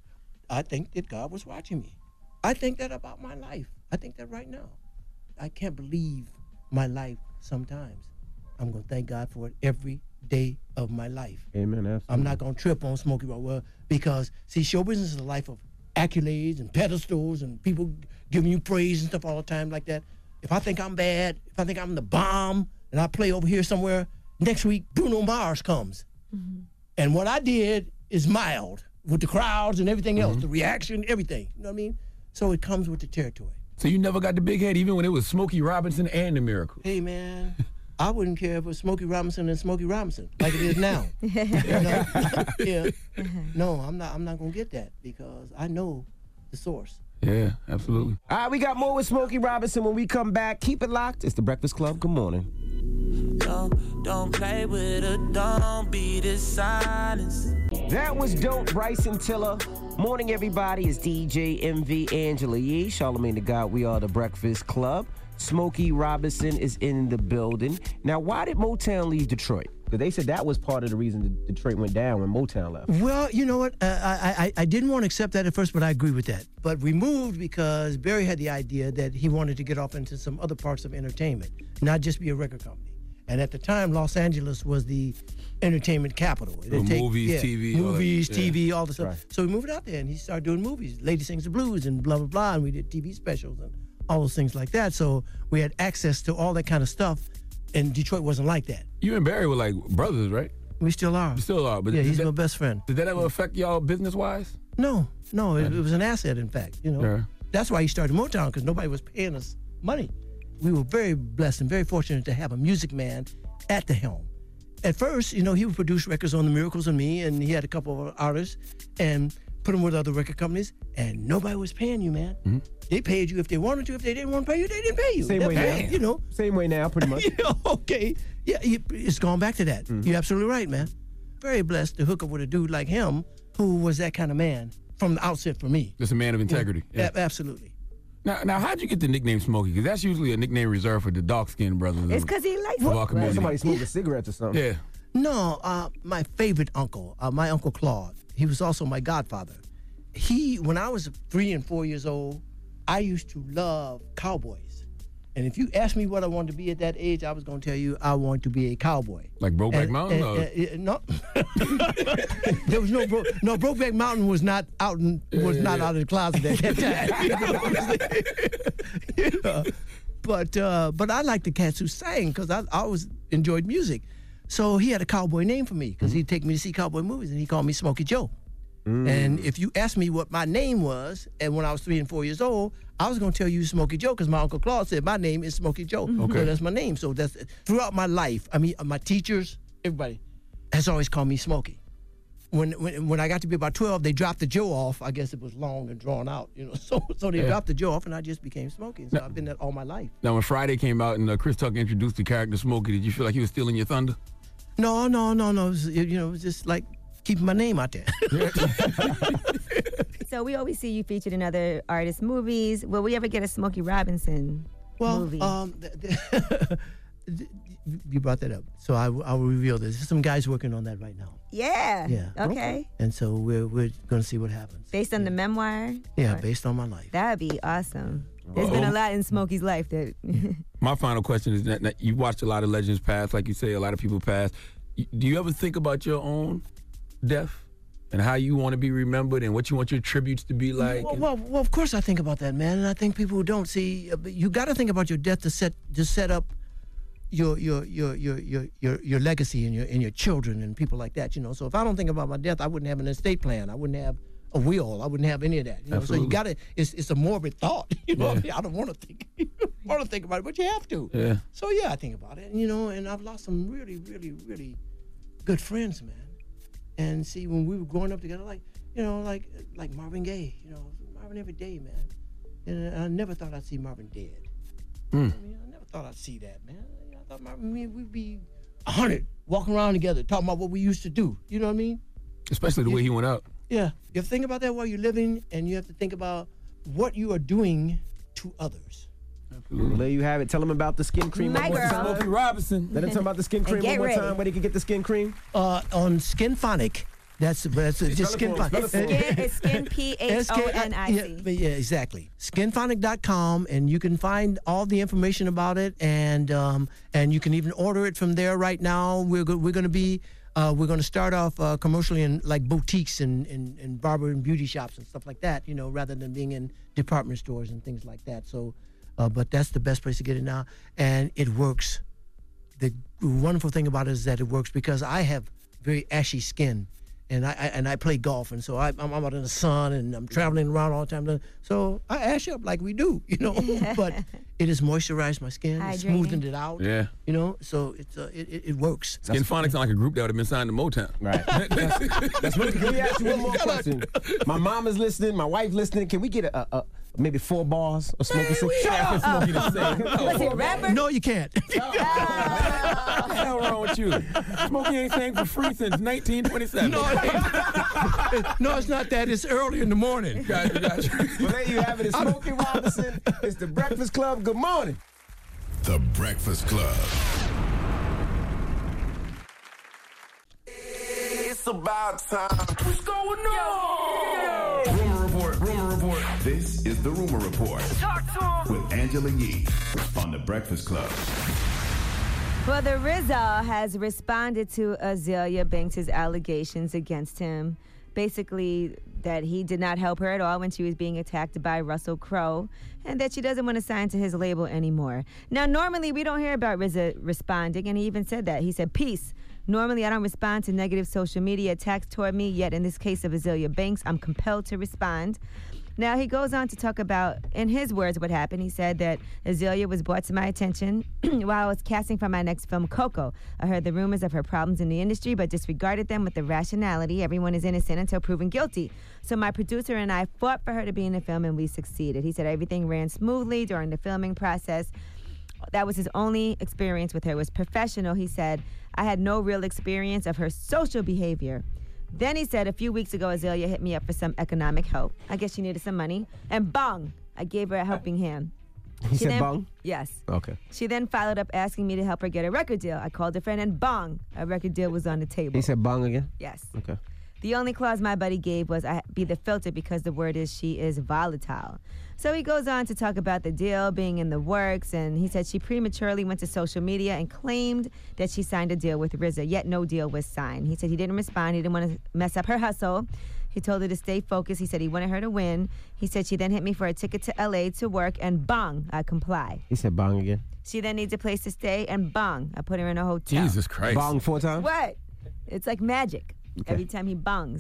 I think that God was watching me. I think that about my life. I think that right now. I can't believe my life sometimes. I'm going to thank God for it every day of my life. Amen. Absolutely. I'm not going to trip on Smokey Rockwell because, see, show business is a life of accolades and pedestals and people giving you praise and stuff all the time like that. If I think I'm bad, if I think I'm the bomb and I play over here somewhere, next week, Bruno Mars comes. Mm-hmm. And what I did is mild with the crowds and everything else, mm-hmm. the reaction, everything. You know what I mean? So it comes with the territory. So you never got the big head even when it was Smokey Robinson and the Miracles? Hey, man, I wouldn't care if it was Smokey Robinson and Smokey Robinson like it is now. You know? Yeah. No, I'm not, I'm not going to get that because I know the source. Yeah, absolutely. All right, we got more with Smokey Robinson when we come back. Keep it locked. It's The Breakfast Club. Good morning. Don't, don't play with her, don't be dishonest. That was Dope, Bryson Tiller. Morning, everybody. It's D J M V Angela Yee, Charlamagne the God. We are The Breakfast Club. Smokey Robinson is in the building. Now, why did Motown leave Detroit? Because they said that was part of the reason that Detroit went down when Motown left. Well, you know what? Uh, I, I I didn't want to accept that at first, but I agree with that. But we moved because Barry had the idea that he wanted to get off into some other parts of entertainment, not just be a record company. And at the time, Los Angeles was the entertainment capital. So take, movies, yeah, T V. Movies, all T V, yeah. all the stuff. Right. So we moved out there, and he started doing movies. Lady Sings the Blues and blah, blah, blah. And we did T V specials and all those things like that. So we had access to all that kind of stuff, and Detroit wasn't like that. You and Barry were like brothers, right? We still are. You still are. But yeah, he's that, my best friend. Did that ever affect y'all business-wise? No, no. It, it was an asset, in fact. You know, yeah. That's why he started Motown, because nobody was paying us money. We were very blessed and very fortunate to have a music man at the helm. At first, you know, he would produce records on The Miracles and me, and he had a couple of artists, and put them with other record companies, and nobody was paying you, man. Mm-hmm. They paid you if they wanted to. If they didn't want to pay you, they didn't pay you. Same They're way paying, now. You know. Same way now, pretty much. Yeah, okay. Yeah, it's gone back to that. Mm-hmm. You're absolutely right, man. Very blessed to hook up with a dude like him who was that kind of man from the outset for me. Just a man of integrity. Yeah. Yeah. A- absolutely. Now, now, how'd you get the nickname Smokey? Because that's usually a nickname reserved for the dark-skinned brothers. It's because he likes it. Well, somebody smoking cigarettes or something. Yeah. No, uh, my favorite uncle, uh, my Uncle Claude, he was also my godfather. He, when I was three and four years old, I used to love cowboys. And if you asked me what I wanted to be at that age, I was going to tell you I wanted to be a cowboy. Like Brokeback and, Mountain? And, and, and, no. There was no, bro, no, Brokeback Mountain was not out in, was yeah, not yeah. out of the closet at that time. You know yeah. But, uh, but I liked the cats who sang because I, I always enjoyed music. So he had a cowboy name for me because mm-hmm. he'd take me to see cowboy movies, and he called me Smokey Joe. Mm. And if you asked me what my name was, and when I was three and four years old, I was going to tell you Smokey Joe because my Uncle Claude said my name is Smokey Joe. Okay. So that's my name. So that's throughout my life. I mean, my teachers, everybody has always called me Smokey. when, when when I got to be about twelve, they dropped the Joe off. I guess it was long and drawn out, you know. So so they Yeah. dropped the Joe off, and I just became Smokey. So I've been that all my life. Now, when Friday came out and uh, Chris Tucker introduced the character Smokey, did you feel like he was stealing your thunder? No, no, no, no. It was, you know, it was just like keeping my name out there. So we always see you featured in other artists' movies. Will we ever get a Smokey Robinson well, movie? um, th- th- you brought that up, so I, w- I will reveal this. There's some guys working on that right now. yeah. Yeah. Okay. And so we're we're gonna see what happens. Based on the memoir? Yeah, Or- based on my life. That'd be awesome. There's been a lot in Smokey's life that. My final question is that, that you watched a lot of legends pass, like you say, a lot of people pass. Y- Do you ever think about your own death and how you want to be remembered and what you want your tributes to be like? Well, well, well, of course I think about that, man, and I think people who don't see, uh, you got to think about your death to set to set up your your your your your your your legacy and your and your children and people like that, you know. So if I don't think about my death, I wouldn't have an estate plan. I wouldn't have a will. I wouldn't have any of that. You know. Absolutely. So you got to. It's it's a morbid thought. You know. Yeah. What I mean? I don't want to think. want to think about it, but you have to. Yeah. So yeah, I think about it. And, you know, and I've lost some really, really, really good friends, man. And see, when we were growing up together, like you know, like like Marvin Gaye, you know, Marvin every day, man. And I never thought I'd see Marvin dead. Mm. I mean, I never thought I'd see that, man. I thought Marvin, me, we'd be a hundred walking around together, talking about what we used to do. You know what I mean? Especially the way he went out. Yeah. You have to think about that while you're living, and you have to think about what you are doing to others. Well, there you have it. Tell them about the skin cream My one more girl. time. Smokey Robinson. Let them talk about the skin And cream get one more ready. time, where they can get the skin cream. Uh, on Skinphonic. That's that's uh, just Spell it for 'em, Skinphonic. spell it for 'em. Skin, it's Skin P H O N I Yeah, C. but yeah, exactly. Skinphonic dot com, and you can find all the information about it, and um, and you can even order it from there right now. We're go- we're going to be uh, we're going to start off uh, commercially in like boutiques and, and and barber and beauty shops and stuff like that. You know, rather than being in department stores and things like that. So, uh, but that's the best place to get it now, and it works. The wonderful thing about it is that it works because I have very ashy skin. And I, I and I play golf, and so I, I'm, I'm out in the sun, and I'm traveling around all the time. So I ash up like we do, you know. But it has moisturized my skin, it's Hydrating. smoothened it out, Yeah. you know. So it's uh, it, it, it works. Skinphonics sound like a group that would have been signed to Motown. Right. That's, that's what, can we ask you one more question? My mom is listening. My wife listening. Can we get a, a, a maybe four bars of Smokey? Shut up. Smokey to say. Was it rapper? No, you can't. What the hell wrong with you? Smokey ain't sang for free since nineteen twenty-seven. no, it ain't. No, it's not that. It's early in the morning. Gotcha, gotcha. Well, there you have it. It's Smokey Robinson. It's the Breakfast Club. Good morning. The Breakfast Club. It's about time. What's going on? Rumor Report, Rumor Report. This is the Rumor Report Talk to him. with Angela Yee on The Breakfast Club. Well, the R Z A has responded to Azealia Banks' allegations against him. Basically, that he did not help her at all when she was being attacked by Russell Crowe, and that she doesn't want to sign to his label anymore. Now, normally we don't hear about R Z A responding, and he even said that. He said, peace. Normally, I don't respond to negative social media attacks toward me, yet in this case of Azealia Banks, I'm compelled to respond. Now, he goes on to talk about, in his words, what happened. He said that Azealia was brought to my attention while I was casting for my next film, Coco. I heard the rumors of her problems in the industry, but disregarded them with the rationality. Everyone is innocent until proven guilty. So my producer and I fought for her to be in the film, and we succeeded. He said everything ran smoothly during the filming process. That was his only experience with her. It was professional. He said, I had no real experience of her social behavior. Then he said, a few weeks ago, Azealia hit me up for some economic help. I guess she needed some money. And bong, I gave her a helping hand. He She said then- bong? Yes. Okay. She then followed up asking me to help her get a record deal. I called a friend and bong, a record deal was on the table. He said bong again? Yes. Okay. The only clause my buddy gave was I be the filter because the word is she is volatile. So he goes on to talk about the deal being in the works, and he said she prematurely went to social media and claimed that she signed a deal with R Z A, yet no deal was signed. He said he didn't respond. He didn't want to mess up her hustle. He told her to stay focused. He said he wanted her to win. He said she then hit me for a ticket to L A to work, and bong, I comply. He said bong again? She then needs a place to stay, and bong, I put her in a hotel. Jesus Christ. Bong four times? What? It's like magic Okay. every time he bongs.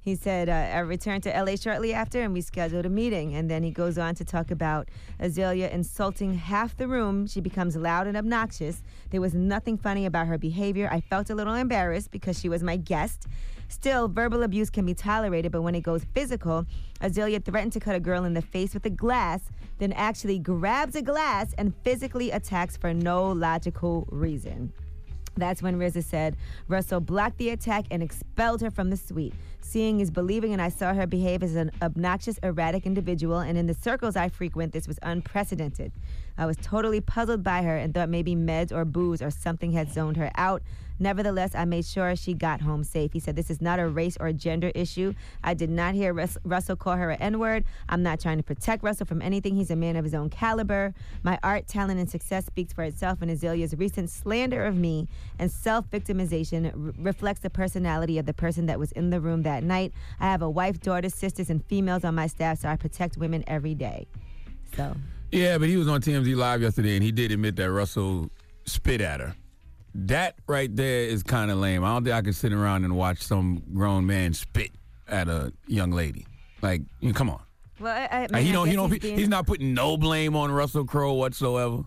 He said, uh, I returned to L A shortly after, and we scheduled a meeting. And then he goes on to talk about Azealia insulting half the room. She becomes loud and obnoxious. There was nothing funny about her behavior. I felt a little embarrassed because she was my guest. Still, verbal abuse can be tolerated, but when it goes physical, Azealia threatened to cut a girl in the face with a glass, then actually grabs a glass and physically attacks for no logical reason. That's when R Z A said Russell blocked the attack and expelled her from the suite. Seeing is believing, and I saw her behave as an obnoxious, erratic individual, and in the circles I frequent, this was unprecedented. I was totally puzzled by her and thought maybe meds or booze or something had zoned her out. Nevertheless, I made sure she got home safe. He said, this is not a race or gender issue. I did not hear Rus- Russell call her an N-word. I'm not trying to protect Russell from anything. He's a man of his own caliber. My art, talent, and success speaks for itself, and Azalea's recent slander of me and self-victimization r- reflects the personality of the person that was in the room that night. I have a wife, daughters, sisters, and females on my staff, so I protect women every day. So. Yeah, but he was on T M Z Live yesterday, and he did admit that Russell spit at her. That right there is kind of lame. I don't think I could sit around and watch some grown man spit at a young lady. Like, you know, come on. Well, I, I, Like, he I don't. He guess don't. he's being- He's not putting no blame on Russell Crowe whatsoever.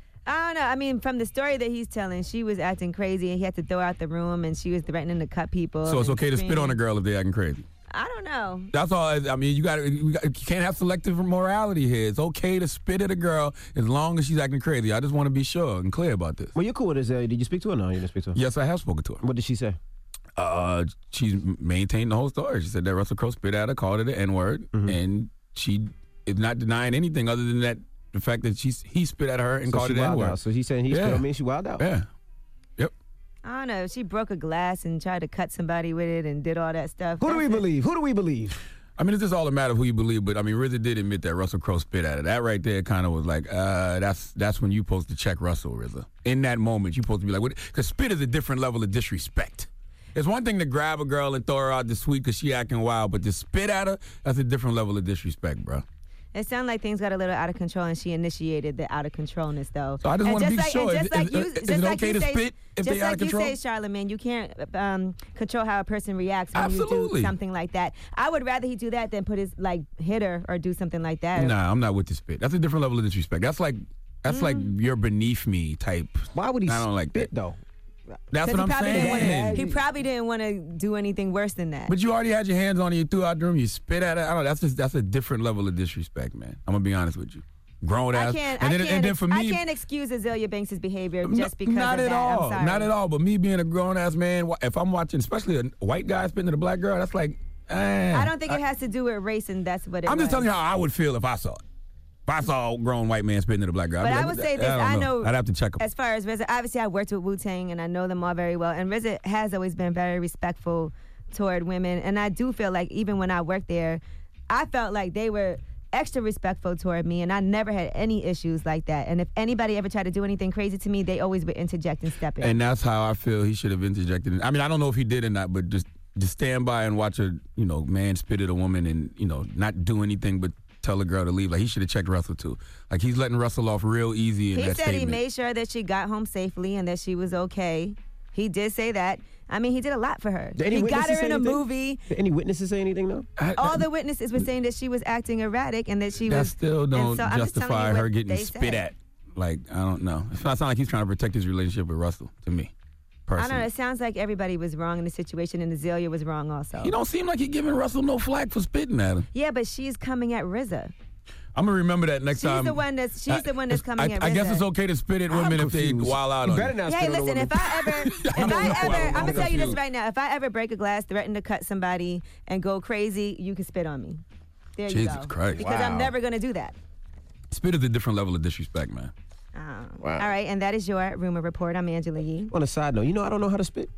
I don't know. I mean, from the story that he's telling, she was acting crazy, and he had to throw out the room, and she was threatening to cut people. So it's and okay to spit scream. on a girl if they're acting crazy. I don't know. That's all. I mean, you got to. You can't have selective morality here. It's okay to spit at a girl as long as she's acting crazy. I just want to be sure and clear about this. Well, you're cool with this. Uh, did you speak to her? No, you didn't speak to her. Yes, I have spoken to her. What did she say? Uh, she's maintained the whole story. She said that Russell Crowe spit at her, called her the N-word, Mm-hmm. and she is not denying anything other than that the fact that she's he spit at her and So called she her the wild N-word. out. So he's saying he Yeah. spit on me. She wild out. Yeah. Yep. I don't know. She broke a glass and tried to cut somebody with it and did all that stuff. Who do we That's it. believe? Who do we believe? I mean, it's just all a matter of who you believe, but I mean, R Z A did admit that Russell Crowe spit at her. That right there kind of was like, uh, that's that's when you supposed to check Russell, R Z A. In that moment, you supposed to be like, because spit is a different level of disrespect. It's one thing to grab a girl and throw her out the suite because she acting wild, but to spit at her, that's a different level of disrespect, bro. It sounded like things got a little out of control, and she initiated the out of controlness, though. So I just And want to be like, sure. and Is, just like is- you, is just it like okay you to say, spit if just they out like of you control? say, Charlamagne, you can't um, control how a person reacts when you Absolutely. do something like that. I would rather he do that than put his like hit her or do something like that. Nah, I'm not with the spit. That's a different level of disrespect. That's like that's Mm. like you're beneath me type. Why would he I don't like spit, that. though? That's 'Cause what he I'm probably didn't saying. wanna- he probably didn't want to do anything worse than that. But you already had your hands on it. You threw out the room. You spit at it. I don't know. That's just that's a different level of disrespect, man. I'm gonna be honest with you. Grown I ass. can't. and I then, can't. and then for me, I can't excuse Azealia Banks' behavior No, just because not of at that. all. I'm sorry. Not at all. But me being a grown ass man, wh- if I'm watching, especially a white guy spitting at a black girl, that's like. Eh. I don't think it has to do with race, and that's what it I'm was. just telling you how I would feel if I saw it. If I saw a grown white man spitting at a black girl, I'd But be I like, would what say the- this. I, I don't know. I'd have to check 'em. As far as R Z A, obviously I worked with Wu-Tang and I know them all very well. And R Z A has always been very respectful toward women. And I do feel like even when I worked there, I felt like they were extra respectful toward me, and I never had any issues like that. And if anybody ever tried to do anything crazy to me, they always would interject and step in. And that's how I feel he should have interjected. I mean, I don't know if he did or not, but just just stand by and watch a you know man spit at a woman and you know not do anything but tell a girl to leave. Like he should have checked Russell too. Like he's letting Russell off real easy in He that said statement. he made sure that she got home safely and that she was okay. He did say that. I mean, he did a lot for her. Did any He got witnesses her say in a anything? movie. Did any witnesses say anything, though? All the witnesses were saying that she was acting erratic and that she that was. still and don't so I'm just telling justify you what her getting they spit said. at. Like I don't know. It sounds like he's trying to protect his relationship with Russell. To me, I personally. don't know. It sounds like everybody was wrong in the situation, and Azealia was wrong also. He don't seem like he giving Russell no flack for spitting at him. Yeah, but she's coming at R Z A. I'm gonna remember that next She's time. the one that's. She's I- the one that's coming I, at I R Z A. guess it's okay to spit at women if they wild out on you. Hey, listen. If I ever, if I don't I know. ever, I'm I'm gonna tell you this confused. right now. If I ever break a glass, threaten to cut somebody, and go crazy, you can spit on me. There you Jesus go. Christ. Because I'm Wow. never gonna do that. Spit is a different level of disrespect, man. Oh. Wow. All right, and that is your rumor report. I'm Angela Yee. On a side note, you know I don't know how to spit.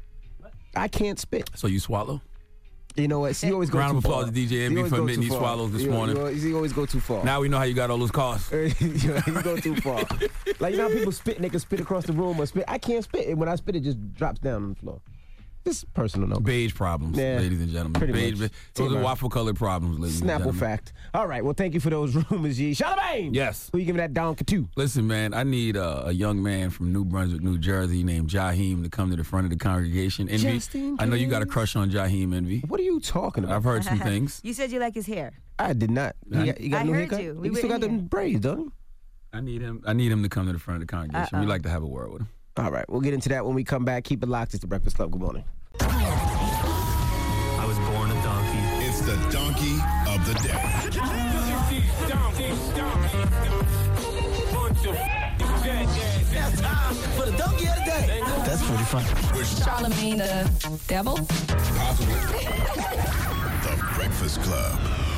I can't spit. So you swallow? You know what? See, you always go Round too of applause far. to D J You Envy always for go admitting too he far. swallows this You- morning. You, you always go too far. Now we know how you got all those cars. you go too far. Like, you know how people spit and they can spit across the room or spit? I can't spit. And when I spit, it just drops down on the floor. Just personal note. Beige problems, Yeah, ladies and gentlemen. pretty Beige, much. those Team are up. waffle-colored problems, ladies and Snapple gentlemen. fact. All right, well, thank you for those rumors, Yee. Charlamagne! Yes. Who you giving that donkey to? Listen, man, I need uh, a young man from New Brunswick, New Jersey, named Jaheim to come to the front of the congregation. Envy, Just in I know you got a case. crush on Jaheim, Envy. What are you talking about? I've heard some things. You said you like his hair. I did not. He got, he got I a new heard haircut? you. We He still got wouldn't them braids, don't he? I need him. I need him to come to the front of the congregation. Uh-oh. We like to have a word with him. All right, we'll get into that when we come back. Keep it locked. It's the Breakfast Club. Good morning. I was born a donkey. It's the donkey of the day. That's time for the donkey of the day. That's pretty fun. Charlamagne the devil? Possibly. The Breakfast Club.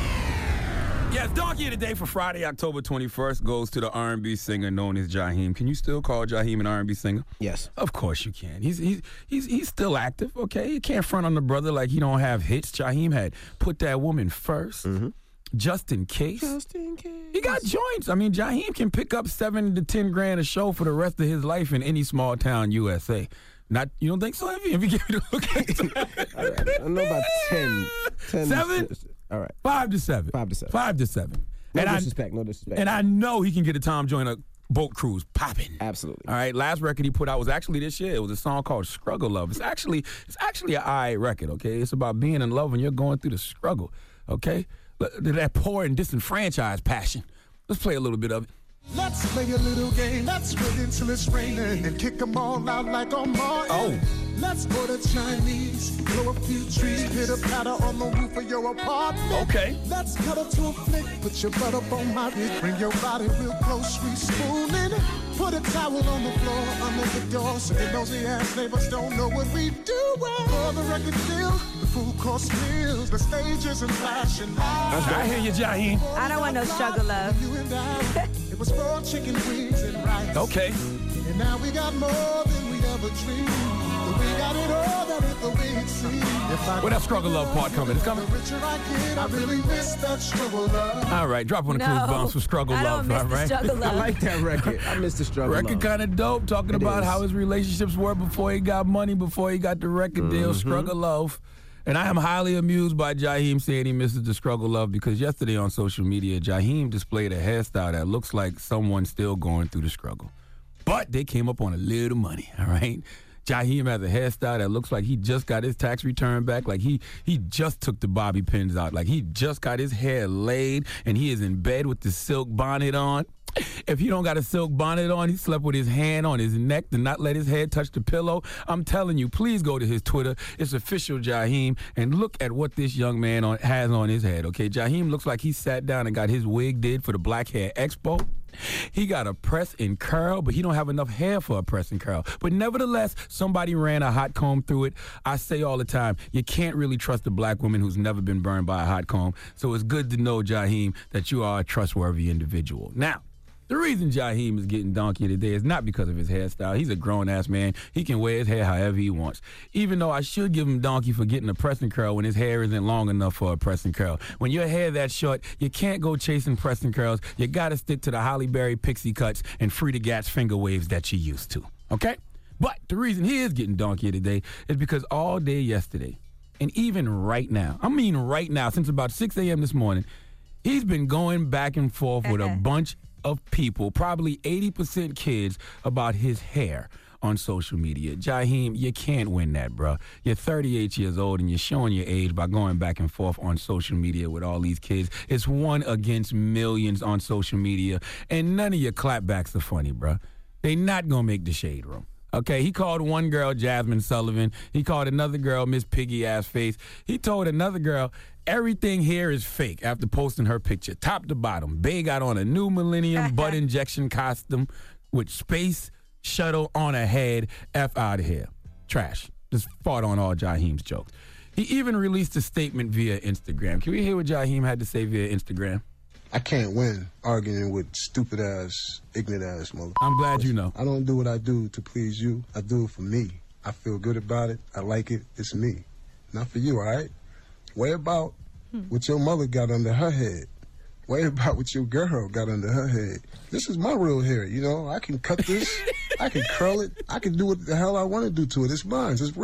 Yes, Donkey of the Day for Friday, October twenty-first goes to the R and B singer known as Jaheim. Can you still call Jaheim an R and B singer? Yes. Of course you can. He's he's he's he's still active, okay? You can't front on the brother like he don't have hits. Jaheim had Put That Woman First, Just in Case. Just in case. He got joints. I mean, Jaheim can pick up seven to ten grand a show for the rest of his life in any small town U S A. Not, you don't think so? If you, if you give me the look, All right, I know about ten. ten Seven? All right. Five to seven. Five to seven. Five to seven. No and disrespect. I, no disrespect. And I know he can get a Tom Joyner boat cruise popping. Absolutely. All right. Last record he put out was actually this year. It was a song called Struggle Love. It's actually it's actually an I record. Okay. It's about being in love when you're going through the struggle. Okay. That poor and disenfranchised passion. Let's play a little bit of it. Let's play a little game. Let's wait until it's raining and kick them all out like on Martin. Oh. Let's order Chinese, blow a few trees, hit a patter on the roof of your apartment. Okay. Let's cut up to a flick, put your butt up on my dick, bring your body real close, sweet spooning. Put a towel on the floor under the door so the nosy ass neighbors don't know what we do. For the record deal, the food course meals, the stages and fashion. I hear you, Jaheim. I don't want no struggle love. You and I, it was for chicken wings and rice. Okay. And now we got more than we ever dreamed. But we got it all that it the way it seemed. Where that struggle love part coming? It's coming. The richer I get, I really miss that struggle love. All right, drop on the No, cruise bombs for Struggle I Love. don't miss all the right? struggle love. I like that record. I miss the struggle. Record love. kind of dope, talking It about is. how his relationships were before he got money, before he got the record deal, Mhm. Struggle Love. And I am highly amused by Jaheim saying he misses the struggle love because yesterday on social media, Jaheim displayed a hairstyle that looks like someone still going through the struggle. But they came up on a little money, all right? Jaheim has a hairstyle that looks like he just got his tax return back, like he he just took the bobby pins out, like he just got his hair laid and he is in bed with the silk bonnet on. If he don't got a silk bonnet on, he slept with his hand on his neck to not let his head touch the pillow. I'm telling you, please go to his Twitter. It's official Jaheim, and look at what this young man on, has on his head, okay? Jaheim looks like he sat down and got his wig did for the Black Hair Expo. He got a press and curl, but he don't have enough hair for a press and curl. But nevertheless, somebody ran a hot comb through it. I say all the time, you can't really trust a black woman who's never been burned by a hot comb. So it's good to know, Jaheim, that you are a trustworthy individual. Now, the reason Jaheim is getting donkey today is not because of his hairstyle. He's a grown-ass man. He can wear his hair however he wants. Even though I should give him donkey for getting a press and curl when his hair isn't long enough for a press and curl. When your hair that short, you can't go chasing press and curls. You got to stick to the Holly Berry pixie cuts and Frida Gat's finger waves that you used to, okay? But the reason he is getting donkey today is because all day yesterday, and even right now, I mean right now, since about six a.m. this morning, he's been going back and forth with a bunch of people, probably eighty percent kids, about his hair on social media. Jaheim, you can't win that, bro. You're thirty-eight years old and you're showing your age by going back and forth on social media with all these kids. It's one against millions on social media, and none of your clapbacks are funny, bro. They not gonna make the shade room. Okay, he called one girl Jasmine Sullivan. He called another girl Miss Piggy Ass Face. He told another girl everything here is fake after posting her picture, top to bottom. Bae got on a new Millennium butt injection costume with space shuttle on her head. F out of here. Trash. Just fought on all Jaheim's jokes. He even released a statement via Instagram. Can we hear what Jaheim had to say via Instagram? I can't win arguing with stupid ass, ignorant ass mother. I'm glad you know. I don't do what I do to please you. I do it for me. I feel good about it. I like it. It's me. Not for you, all right? Worry about what your mother got under her head. Worry about what your girl got under her head. This is my real hair, you know? I can cut this. I can curl it. I can do what the hell I want to do to it. It's mine. It's real.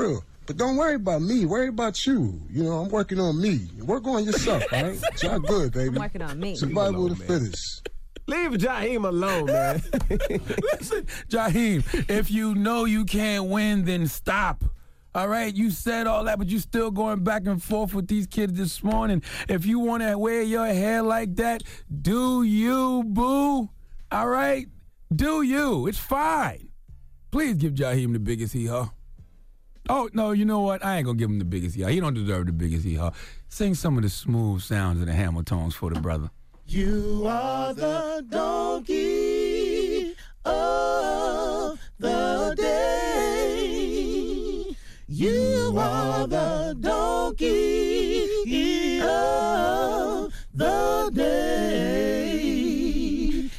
But don't worry about me. Worry about you. You know, I'm working on me. Work on yourself, all right? Y'all good, baby. I'm working on me. Survival of the fittest. Leave Jaheim alone, man. Listen, Jaheim, if you know you can't win, then stop. All right, you said all that, but you still going back and forth with these kids this morning. If you want to wear your hair like that, do you, boo? All right? Do you. It's fine. Please give Jaheim the biggest hee-haw. Oh, no, you know what? I ain't going to give him the biggest hee-haw. He don't deserve the biggest hee-haw. Sing some of the smooth sounds of the hammer tones for the brother. You are the donkey of the day. You are the donkey of the day.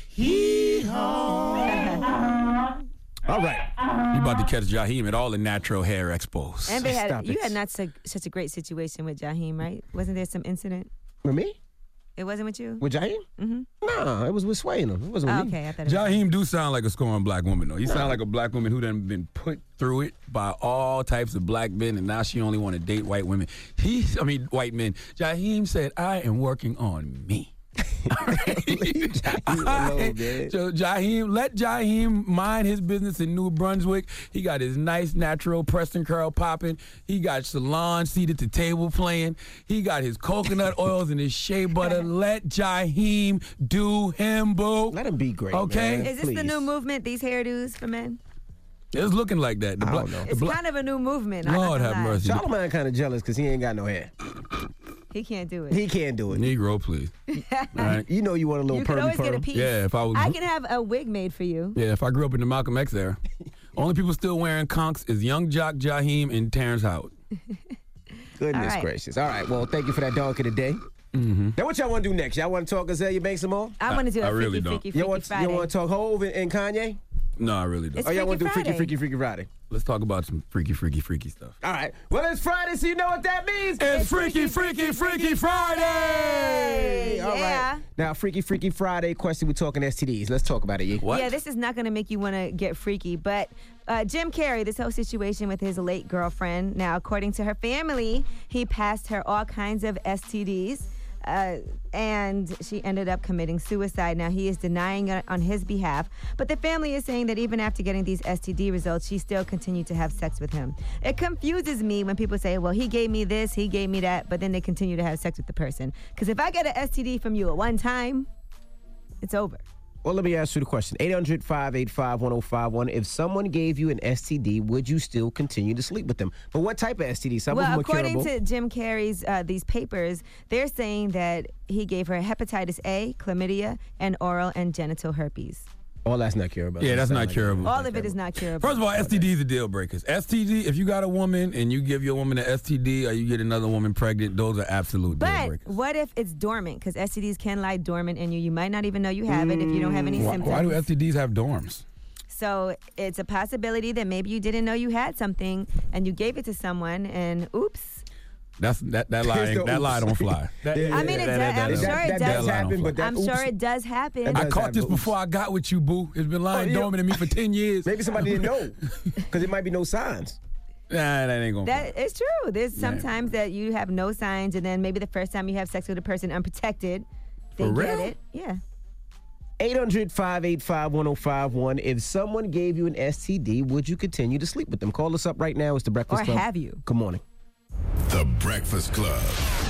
Hee-haw. All right. You about to catch Jaheim at all the natural hair expos. And they had, Stop you it. had not so, such a great situation with Jaheim, right? Wasn't there some incident? With me? It wasn't with you? With Jaheim? Mm-hmm. Nah, it was with Sway and him. It wasn't Oh, with me. okay, I thought it was. Jaheim do sound like a scorned black woman, though. He Nah. sound like a black woman who done been put through it by all types of black men, and now she only want to date white women. He, I mean, white men. Jaheim said, I am working on me. alone, man. So Jaheim, let Jaheim mind his business in New Brunswick. He got his nice natural Preston curl popping. He got Solange seated at the table playing. He got his coconut oils and his shea butter. Let Jaheim do him, boo. Let him be great, okay? man. Is this the Please. new movement, these hairdos for men? It's looking like that. The I bla- don't know. the It's bla- kind of a new movement. I'm not Lord gonna have lie. mercy. Charlamagne kind of jealous because he ain't got no hair. He can't do it. He can't do it. Negro, please. All right. You know you want a little You could permy always get a perm. piece. Yeah, if I was- I can have a wig made for you. Yeah, if I grew up in the Malcolm X era, only people still wearing conks is Young Jock Jaheim and Terrence Howard. Goodness All right. gracious. All right, well, thank you for that donkey today. Mm-hmm. Now, what y'all want to do next? Y'all want to talk Azalea Banks some more? I want to do a I freaky, really don't. freaky, freaky, You want, Friday. you want to talk Hove and, and Kanye? No, I really don't. It's Or y'all want to do Freaky Freaky, Friday. Freaky, Freaky Friday? Let's talk about some freaky, freaky, freaky stuff. All right. Well, it's Friday, so you know what that means. It's Freaky, Freaky, Freaky Friday! All Yeah. right. Now, Freaky, Freaky Friday question, we're talking S T Ds. Let's talk about it, Yee. What? Yeah, this is not going to make you want to get freaky, but uh, Jim Carrey, this whole situation with his late girlfriend. Now, according to her family, he passed her all kinds of S T Ds. Uh, and she ended up committing suicide. Now, he is denying it on his behalf, but the family is saying that even after getting these S T D results, she still continued to have sex with him. It confuses me when people say, well, he gave me this, he gave me that, but then they continue to have sex with the person. Because if I get an S T D from you at one time, it's over. Well, let me ask you the question. eight hundred, five eight five, one oh five one. If someone gave you an S T D, would you still continue to sleep with them? But what type of S T D? Some of Well, them are according curable. to Jim Carrey's uh, these papers, they're saying that he gave her hepatitis A, chlamydia, and oral and genital herpes. All that's not curable. Yeah, that's Sound not like curable. All of it is not curable. First of all, S T Ds are deal breakers. S T D, if you got a woman and you give your woman an S T D or you get another woman pregnant, those are absolute deal But breakers. what if it's dormant? Because S T Ds can lie dormant in you. You might not even know you have it if you don't have any Why, symptoms. why do S T Ds have dorms? So it's a possibility that maybe you didn't know you had something and you gave it to someone and oops. That's that that lie Here's ain't- the that lie oops. don't fly. That- I mean, it that- does, that- I'm that- sure it that, does. does lie don't happen, fly. but that I'm oops, sure it does happen. That I does caught happen. this Oops. before I got with you, boo. It's been lying Oh, yeah. dormant in me for ten years. Maybe somebody didn't know because it might be no signs. Nah, that ain't gonna. That is true. There's Yeah. sometimes that you have no signs, and then maybe the first time you have sex with a person unprotected, they For get real? it. Yeah. eight hundred, five eight five, one oh five one. If someone gave you an S T D, would you continue to sleep with them? Call us up right now. It's The Breakfast Or Club. have you? Good morning. The Breakfast Club.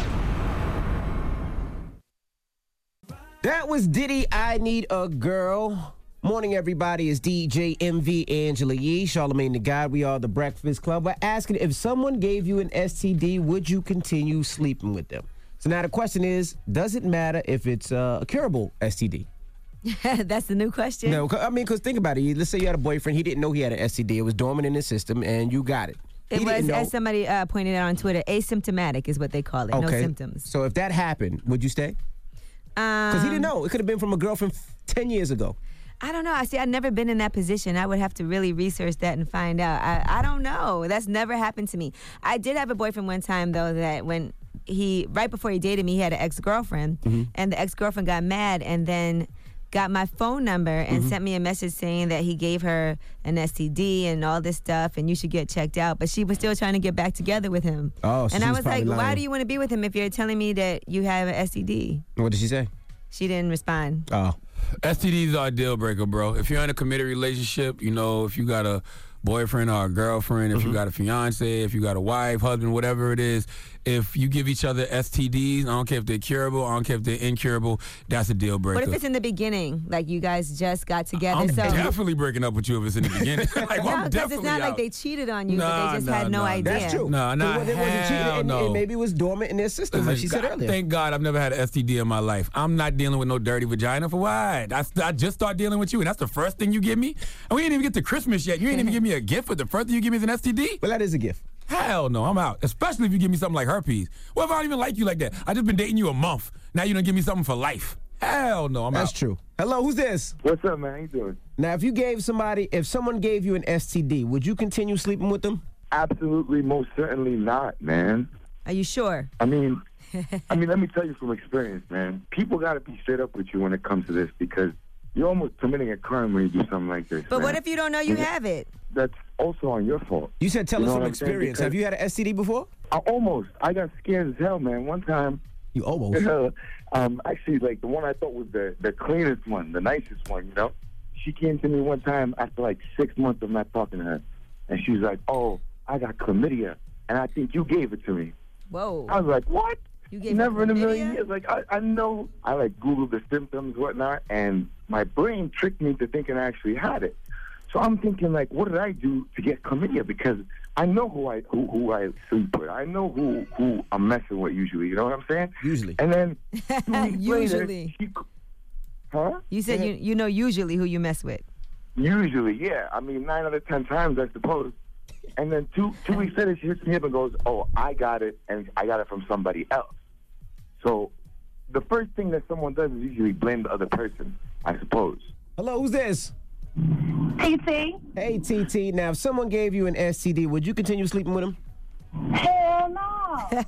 That was Diddy, I Need a Girl. Morning, everybody. It's D J M V Angela Yee, Charlamagne the God. We are The Breakfast Club. We're asking if someone gave you an S T D, would you continue sleeping with them? So now the question is, does it matter if it's uh, a curable S T D? That's the new question. No, 'cause- I mean, because think about it. Let's say you had a boyfriend. He didn't know he had an S T D. It was dormant in his system, and you got it. It He was, didn't know. as somebody uh, pointed out on Twitter, asymptomatic is what they call it. No Okay. symptoms. So if that happened, would you stay? Because Um, he didn't know. It could have been from a girlfriend f- ten years ago. I don't know. I see. I've never been in that position. I would have to really research that and find out. I, I don't know. That's never happened to me. I did have a boyfriend one time though that when he right before he dated me, he had an ex girlfriend, Mm-hmm. and the ex girlfriend got mad, and then got my phone number and Mm-hmm. sent me a message saying that he gave her an S T D and all this stuff and you should get checked out. But she was still trying to get back together with him. Oh, so and she I was was like, probably why lying. do you want to be with him if you're telling me that you have an S T D? What did she say? She didn't respond. Oh. S T Ds are a deal breaker, bro. If you're in a committed relationship, you know, if you got a boyfriend or a girlfriend, if Mm-hmm. you got a fiance, if you got a wife, husband, whatever it is, if you give each other S T Ds, I don't care if they're curable, I don't care if they're incurable, that's a deal breaker. What if it's in the beginning? Like you guys just got together. I'm so definitely breaking up with you if it's in the beginning. like, no, I'm because definitely it's not out. like they cheated on you, Nah, but they just nah, had no nah. idea. That's true. No, no, It wasn't cheating, hell and, no. and maybe it was dormant in their system, like she said God, earlier. Thank God I've never had an S T D in my life. I'm not dealing with no dirty vagina for what? I, I just start dealing with you, and that's the first thing you give me? And we ain't even get to Christmas yet. You ain't even give me a gift, but the first thing you give me is an S T D? Well, that is a gift. Hell no, I'm out. Especially if you give me something like herpes. What if I don't even like you like that? I just been dating you a month. Now you don't give me something for life. Hell no, I'm That's out. true. Hello, who's this? What's up, man? How you doing? Now, if you gave somebody, if someone gave you an S T D, would you continue sleeping with them? Absolutely, most certainly not, man. Are you sure? I mean, I mean, let me tell you from experience, man. People got to be straight up with you when it comes to this because you're almost committing a crime when you do something like this. But man. what if you don't know you Yeah. have it? That's also on your fault. You said tell You us know from what I'm saying? experience. Because Have you had an S T D before? I almost. I got scared as hell, man. One time. You almost? um, actually, like the one I thought was the, the cleanest one, the nicest one, you know? She came to me one time after like six months of not talking to her. And she was like, oh, I got chlamydia. And I think you gave it to me. Whoa. I was like, what? You gave Never her in a chlamydia? million years. Like, I, I know. I like Googled the symptoms, whatnot, and my brain tricked me to thinking I actually had it. So I'm thinking, like, what did I do to get chlamydia? Because I know who I who, who I sleep with. I know who, who I'm messing with usually. You know what I'm saying? Usually. And then two weeks later, Usually. she, huh? You said you you know usually who you mess with. Usually, yeah. I mean, nine out of ten times, I suppose. And then two two weeks later, she hits me up and goes, "Oh, I got it, and I got it from somebody else." So, the first thing that someone does is usually blame the other person, I suppose. Hello, who's this? T T. Hey, T T. Now, if someone gave you an S T D, would you continue sleeping with them? Hell no.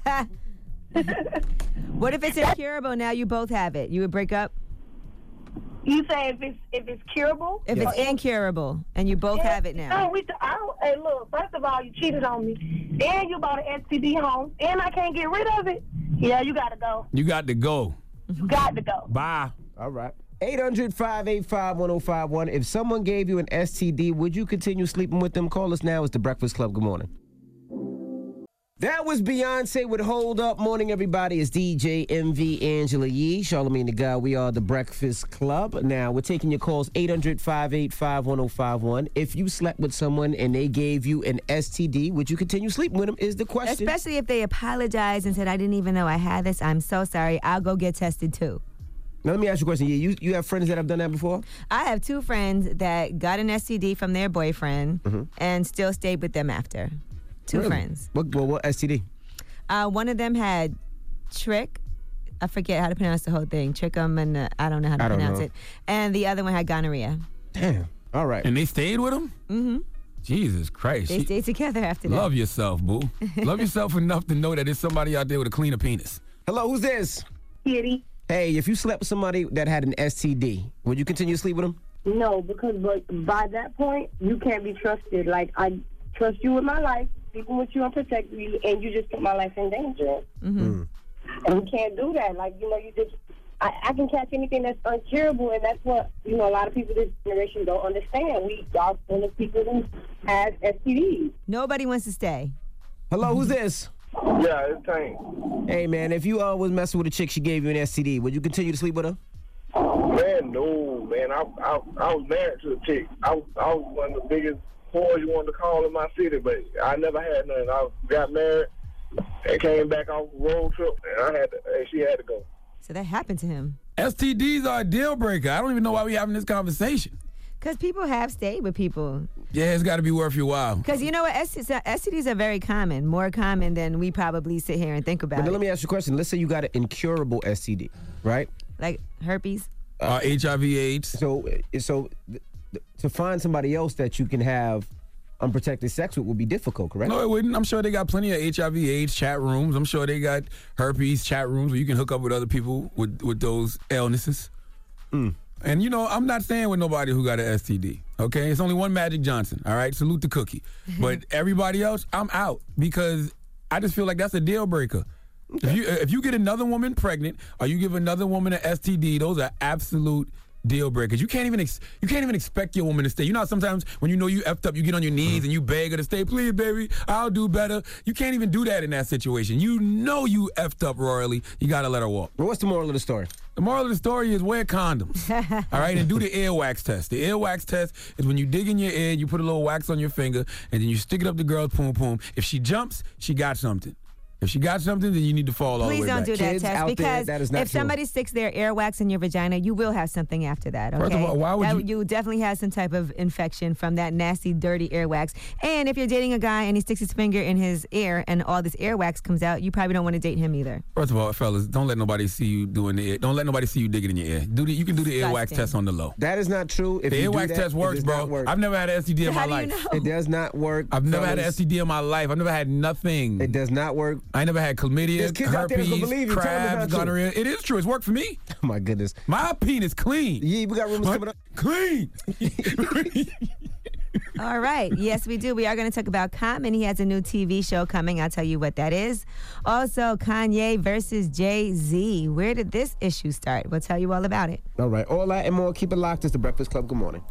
What if it's incurable? Now you both have it. You would break up? You say if it's if it's curable? If it's incurable and you both have it now. No, we. I don't, hey, look. First of all, you cheated on me. Then you bought an S T D home, and I can't get rid of it. Yeah, you gotta go. You got to go. You got to go. Bye. All right. eight hundred, five eight five, one oh five one. If someone gave you an S T D, would you continue sleeping with them? Call us now. It's The Breakfast Club. Good morning. That was Beyonce with Hold Up. Morning, everybody. It's D J M V Angela Yee, Charlamagne the God. We are The Breakfast Club. Now, we're taking your calls, eight hundred, five eight five, one oh five one. If you slept with someone and they gave you an S T D, would you continue sleeping with them is the question. Especially if they apologized and said, I didn't even know I had this. I'm so sorry. I'll go get tested too. Now, let me ask you a question. You, you have friends that have done that before? I have two friends that got an S T D from their boyfriend Mm-hmm. and still stayed with them after. Two Really? friends. What, what, what S T D? Uh, one of them had trick. I forget how to pronounce the whole thing. Trichum and uh, I don't know how to I don't pronounce know. it. And the other one had gonorrhea. Damn. All right. And they stayed with him? Mm-hmm. Jesus Christ. They She- stayed together after that. Love yourself, boo. Love yourself enough to know that there's somebody out there with a cleaner penis. Hello, who's this? Kitty. Hey, if you slept with somebody that had an S T D, would you continue to sleep with them? No, because like, by that point, you can't be trusted. Like, I trust you with my life, sleeping with you and protect you, and you just put my life in danger. Mm-hmm. And we can't do that. Like, you know, you just, I, I can catch anything that's uncurable, and that's what, you know, a lot of people this generation don't understand. We are full of people who have S T Ds. Nobody wants to stay. Hello, who's this? Yeah, it's Tank. Hey, man, if you uh, was messing with a chick, she gave you an S T D, would you continue to sleep with her? Man, no, man. I, I I was married to a chick. I was, I was one of the biggest whores you wanted to call in my city, but I never had none. I got married and came back off a road trip, and I had to, and she had to go. So that happened to him. S T Ds are a deal breaker. I don't even know why we having this conversation. Because people have stayed with people. Yeah, it's got to be worth your while. Because you know what? S T Ds are very common, more common than we probably sit here and think about But then it. let me ask you a question. Let's say you got an incurable S T D, right? Like herpes? Uh, H I V AIDS. So, so th- th- to find somebody else that you can have unprotected sex with would be difficult, correct? No, it wouldn't. I'm sure they got plenty of H I V AIDS chat rooms. I'm sure they got herpes chat rooms where you can hook up with other people with, with those illnesses. Mm. And, you know, I'm not staying with nobody who got an S T D, okay? It's only one Magic Johnson, all right? Salute the cookie. But everybody else, I'm out because I just feel like that's a deal breaker. Okay. If you if you get another woman pregnant or you give another woman an S T D, those are absolute deal breakers. You can't even ex- you can't even expect your woman to stay. You know how sometimes when you know you effed up, you get on your knees mm-hmm. and you beg her to stay. Please, baby, I'll do better. You can't even do that in that situation. You know you effed up royally. You got to let her walk. Well, what's the moral of the story? The moral of the story is wear condoms. All right, and do the earwax test. The earwax test is when you dig in your ear, you put a little wax on your finger, and then you stick it up the girl's poom poom. If she jumps, she got something. If she got something, then you need to fall all the way back. Please don't do that Kids test out there, because that is not if true. somebody sticks their earwax in your vagina, you will have something after that. Okay? First of all, why would that, you- You definitely have some type of infection from that nasty, dirty earwax. And if you're dating a guy and he sticks his finger in his ear and all this earwax comes out, you probably don't want to date him either. First of all, fellas, don't let nobody see you doing the ear. Don't let nobody see you digging in your ear. Do the, you can do the earwax Disgusting. test on the low. That is not true. If The you do earwax that, test it works, does bro. not work. I've never had an S T D in How my do you life. know? It does not work. I've never had an fellas. S T D in my life. I've never had nothing. It does not work. I never had chlamydia, There's kids out there that's herpes, gonna believe you. Tell them it's crabs, not true. gonorrhea. It is true. It's worked for me. Oh my goodness. My penis clean. Yeah, we got rumors My- coming up. Clean. All right. Yes, we do. We are going to talk about Common. He has a new T V show coming. I'll tell you what that is. Also, Kanye versus Jay-Z. Where did this issue start? We'll tell you all about it. All right, all that and more. Keep it locked. It's the Breakfast Club. Good morning.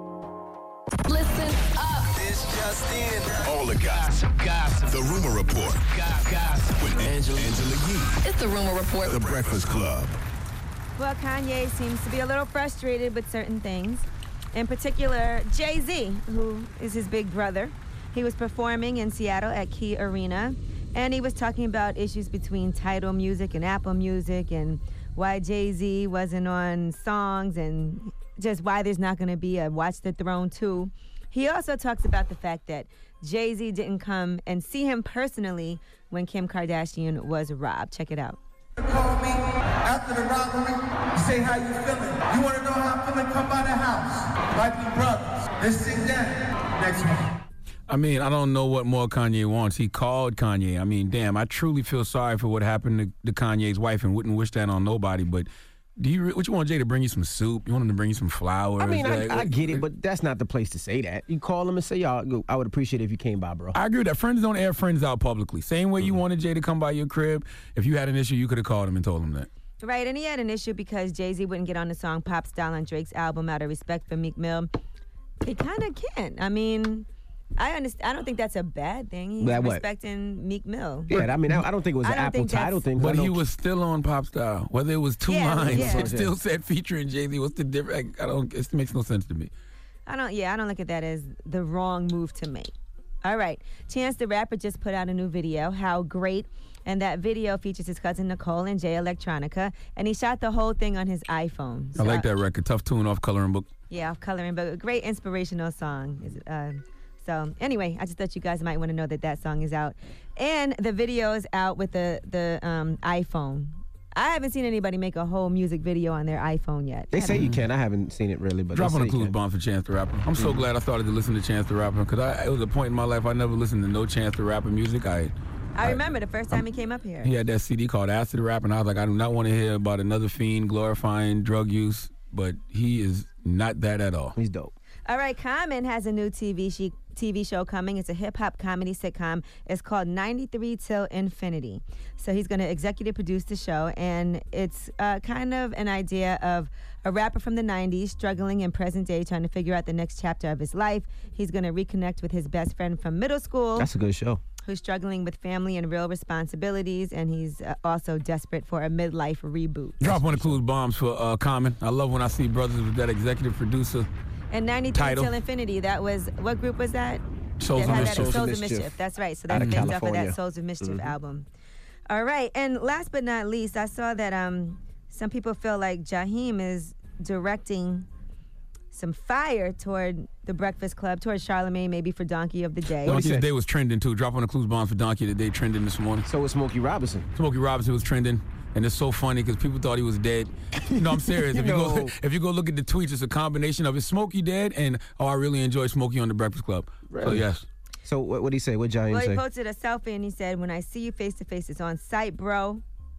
Listen up. This just in. All the gossip. Gossip. The Rumor Report. Gossip. With Angela, Angela Yee. It's the Rumor Report. The Breakfast Club. Well, Kanye seems to be a little frustrated with certain things. In particular, Jay-Z, who is his big brother. He was performing in Seattle at Key Arena, and he was talking about issues between Tidal Music and Apple Music and why Jay-Z wasn't on songs and just why there's not going to be a Watch the Throne two. He also talks about the fact that Jay-Z didn't come and see him personally when Kim Kardashian was robbed. Check it out. Call me after the robbery. You say how you feeling. You want to know how I'm feeling? Come by the house. Like we brothers. Let's sit down. Next one. I mean, I don't know what more Kanye wants. He called Kanye. I mean, damn, I truly feel sorry for what happened to, to Kanye's wife and wouldn't wish that on nobody. But do you, what you want Jay to bring you some soup? You want him to bring you some flowers? I mean, Like, I, I get it, but that's not the place to say that. You call him and say, y'all, I would appreciate it if you came by, bro. I agree with that. Friends don't air friends out publicly. Same way you wanted Jay to come by your crib. If you had an issue, you could have called him and told him that. Right, and he had an issue because Jay-Z wouldn't get on the song Pop Style on Drake's album out of respect for Meek Mill. He kind of can't. I mean, I understand. I don't think that's a bad thing. He's That what? respecting Meek Mill. Yeah, I mean, I, I don't think it was I an don't Apple think title that's- thing. 'cause I But know- he was still on Pop Style. Whether it was two Yeah, lines, yeah. it still said featuring Jay-Z. What's the difference? I don't. It makes no sense to me. I don't. Yeah, I don't look at that as the wrong move to make. All right, Chance the Rapper just put out a new video. How great! And that video features his cousin Nicole and Jay Electronica, and he shot the whole thing on his iPhone. I So, like that record. Tough tune off Coloring Book. Yeah, off Coloring Book. A great inspirational song. Is it? Uh, so anyway, I just thought you guys might want to know that that song is out, and the video is out with the the um, iPhone. I haven't seen anybody make a whole music video on their iPhone yet. They say you can. I haven't seen it really, but Drop they on say a you clues can. bomb for Chance the Rapper. I'm so Mhm. glad I started to listen to Chance the Rapper because it was a point in my life I never listened to no Chance the Rapper music. I I remember the first time he came up here. He had that C D called Acid Rap, and I was like, I do not want to hear about another fiend glorifying drug use, but he is not that at all. He's dope. All right, Common has a new T V she, T V show coming. It's a hip-hop comedy sitcom. It's called ninety-three Till Infinity. So he's going to executive produce the show, and it's uh, kind of an idea of a rapper from the nineties struggling in present day, trying to figure out the next chapter of his life. He's going to reconnect with his best friend from middle school. That's a good show. Who's struggling with family and real responsibilities, and he's uh, also desperate for a midlife reboot. Drop one of clues bombs for uh, Common. I love when I see brothers with that executive producer. And ninety-three Title. Till Infinity, that was, what group was that? Souls That of had Mischief. That, Souls of Mischief. Mischief. That's right. So Out that's of based off of California. that Souls of Mischief Mhm. album. All right. And last but not least, I saw that um, some people feel like Jaheim is directing some fire toward the Breakfast Club, toward Charlamagne, maybe for Donkey of the Day. Donkey Today was trending too. Drop on the clues bombs for Donkey Today trending this morning. So was Smokey Robinson. Smokey Robinson was trending. And it's so funny because people thought he was dead. No, I'm serious. If you No. go, if you go look at the tweets, it's a combination of is Smokey dead and oh, I really enjoy Smokey on the Breakfast Club. So Really? yes. So what what did he say? What Jaheim Well, he say? posted a selfie and he said, "When I see you face to face, it's on site, bro.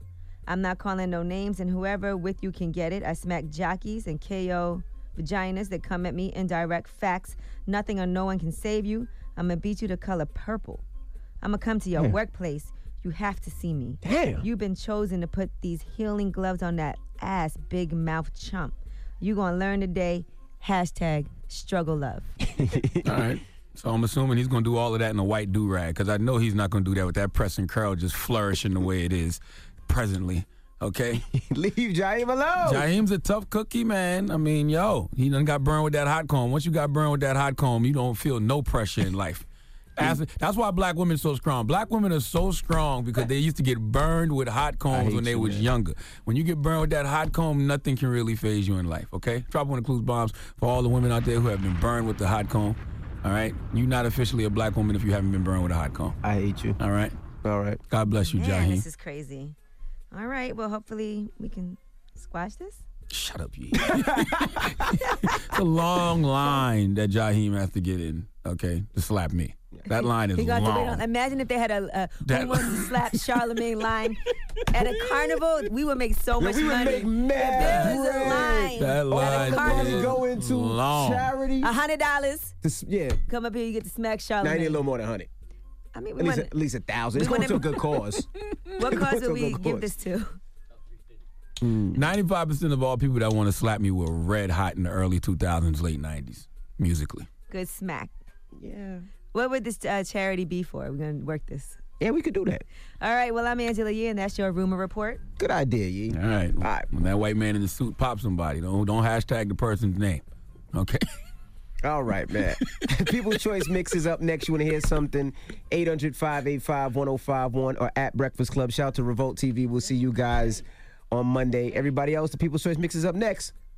I'm not calling no names, and whoever with you can get it. I smack jockeys and K O vaginas that come at me. Indirect facts. Nothing or no one can save you. I'm going to beat you to color purple. I'm going to come to your Damn. workplace. You have to see me. Damn. You've been chosen to put these healing gloves on that ass big mouth chump. You going to learn today. Hashtag struggle love. All right. So I'm assuming he's going to do all of that in a white do-rag, because I know he's not going to do that with that press and curl just flourishing the way it is presently. Okay? Leave Jaheim alone. Jaheim's a tough cookie, man. I mean, yo, he done got burned with that hot comb. Once you got burned with that hot comb, you don't feel no pressure in life. As, that's why black women are so strong. Black women are so strong because they used to get burned with hot combs when they you, was man. younger. When you get burned with that hot comb, nothing can really phase you in life, okay? Drop one of clues bombs for all the women out there who have been burned with the hot comb, all right? You're not officially a black woman if you haven't been burned with a hot comb. I hate you. All right? All right. God bless you, Man, Jaheim. this is crazy. All right, well, hopefully we can squash this. Shut up, you. It's a long line that Jaheim has to get in, okay, to slap me. That line is He got to wait long. on. Imagine if they had a, a That- who wants to slap Charlemagne line at a carnival. We would make so Yeah, much we would money. make mad If there was a bread. line. That line Money is go into long. charity. A hundred dollars. To s- Yeah. Come up here, you get to smack Now I Charlemagne. need a little more than a hundred. I mean, we At least, want. at least a thousand. we It's going wanna- to a good cause. What It's cause going would to a we good give cause. this to? ninety-five percent of all people that want to slap me were red hot in the early two thousands, late nineties, musically. Good smack. Yeah. What would this uh, charity be for? We're gonna work this. Yeah, we could do that. All right. Well, I'm Angela Yee, and that's your rumor report. Good idea, Yee. All right. All right. When that white man in the suit pops somebody, don't don't hashtag the person's name. Okay. All right, man. People's Choice Mix is up next. You want to hear something? eight hundred, five eight five, one oh five one or at Breakfast Club. Shout out to Revolt T V. We'll see you guys on Monday. Everybody else, the People's Choice Mix is up next.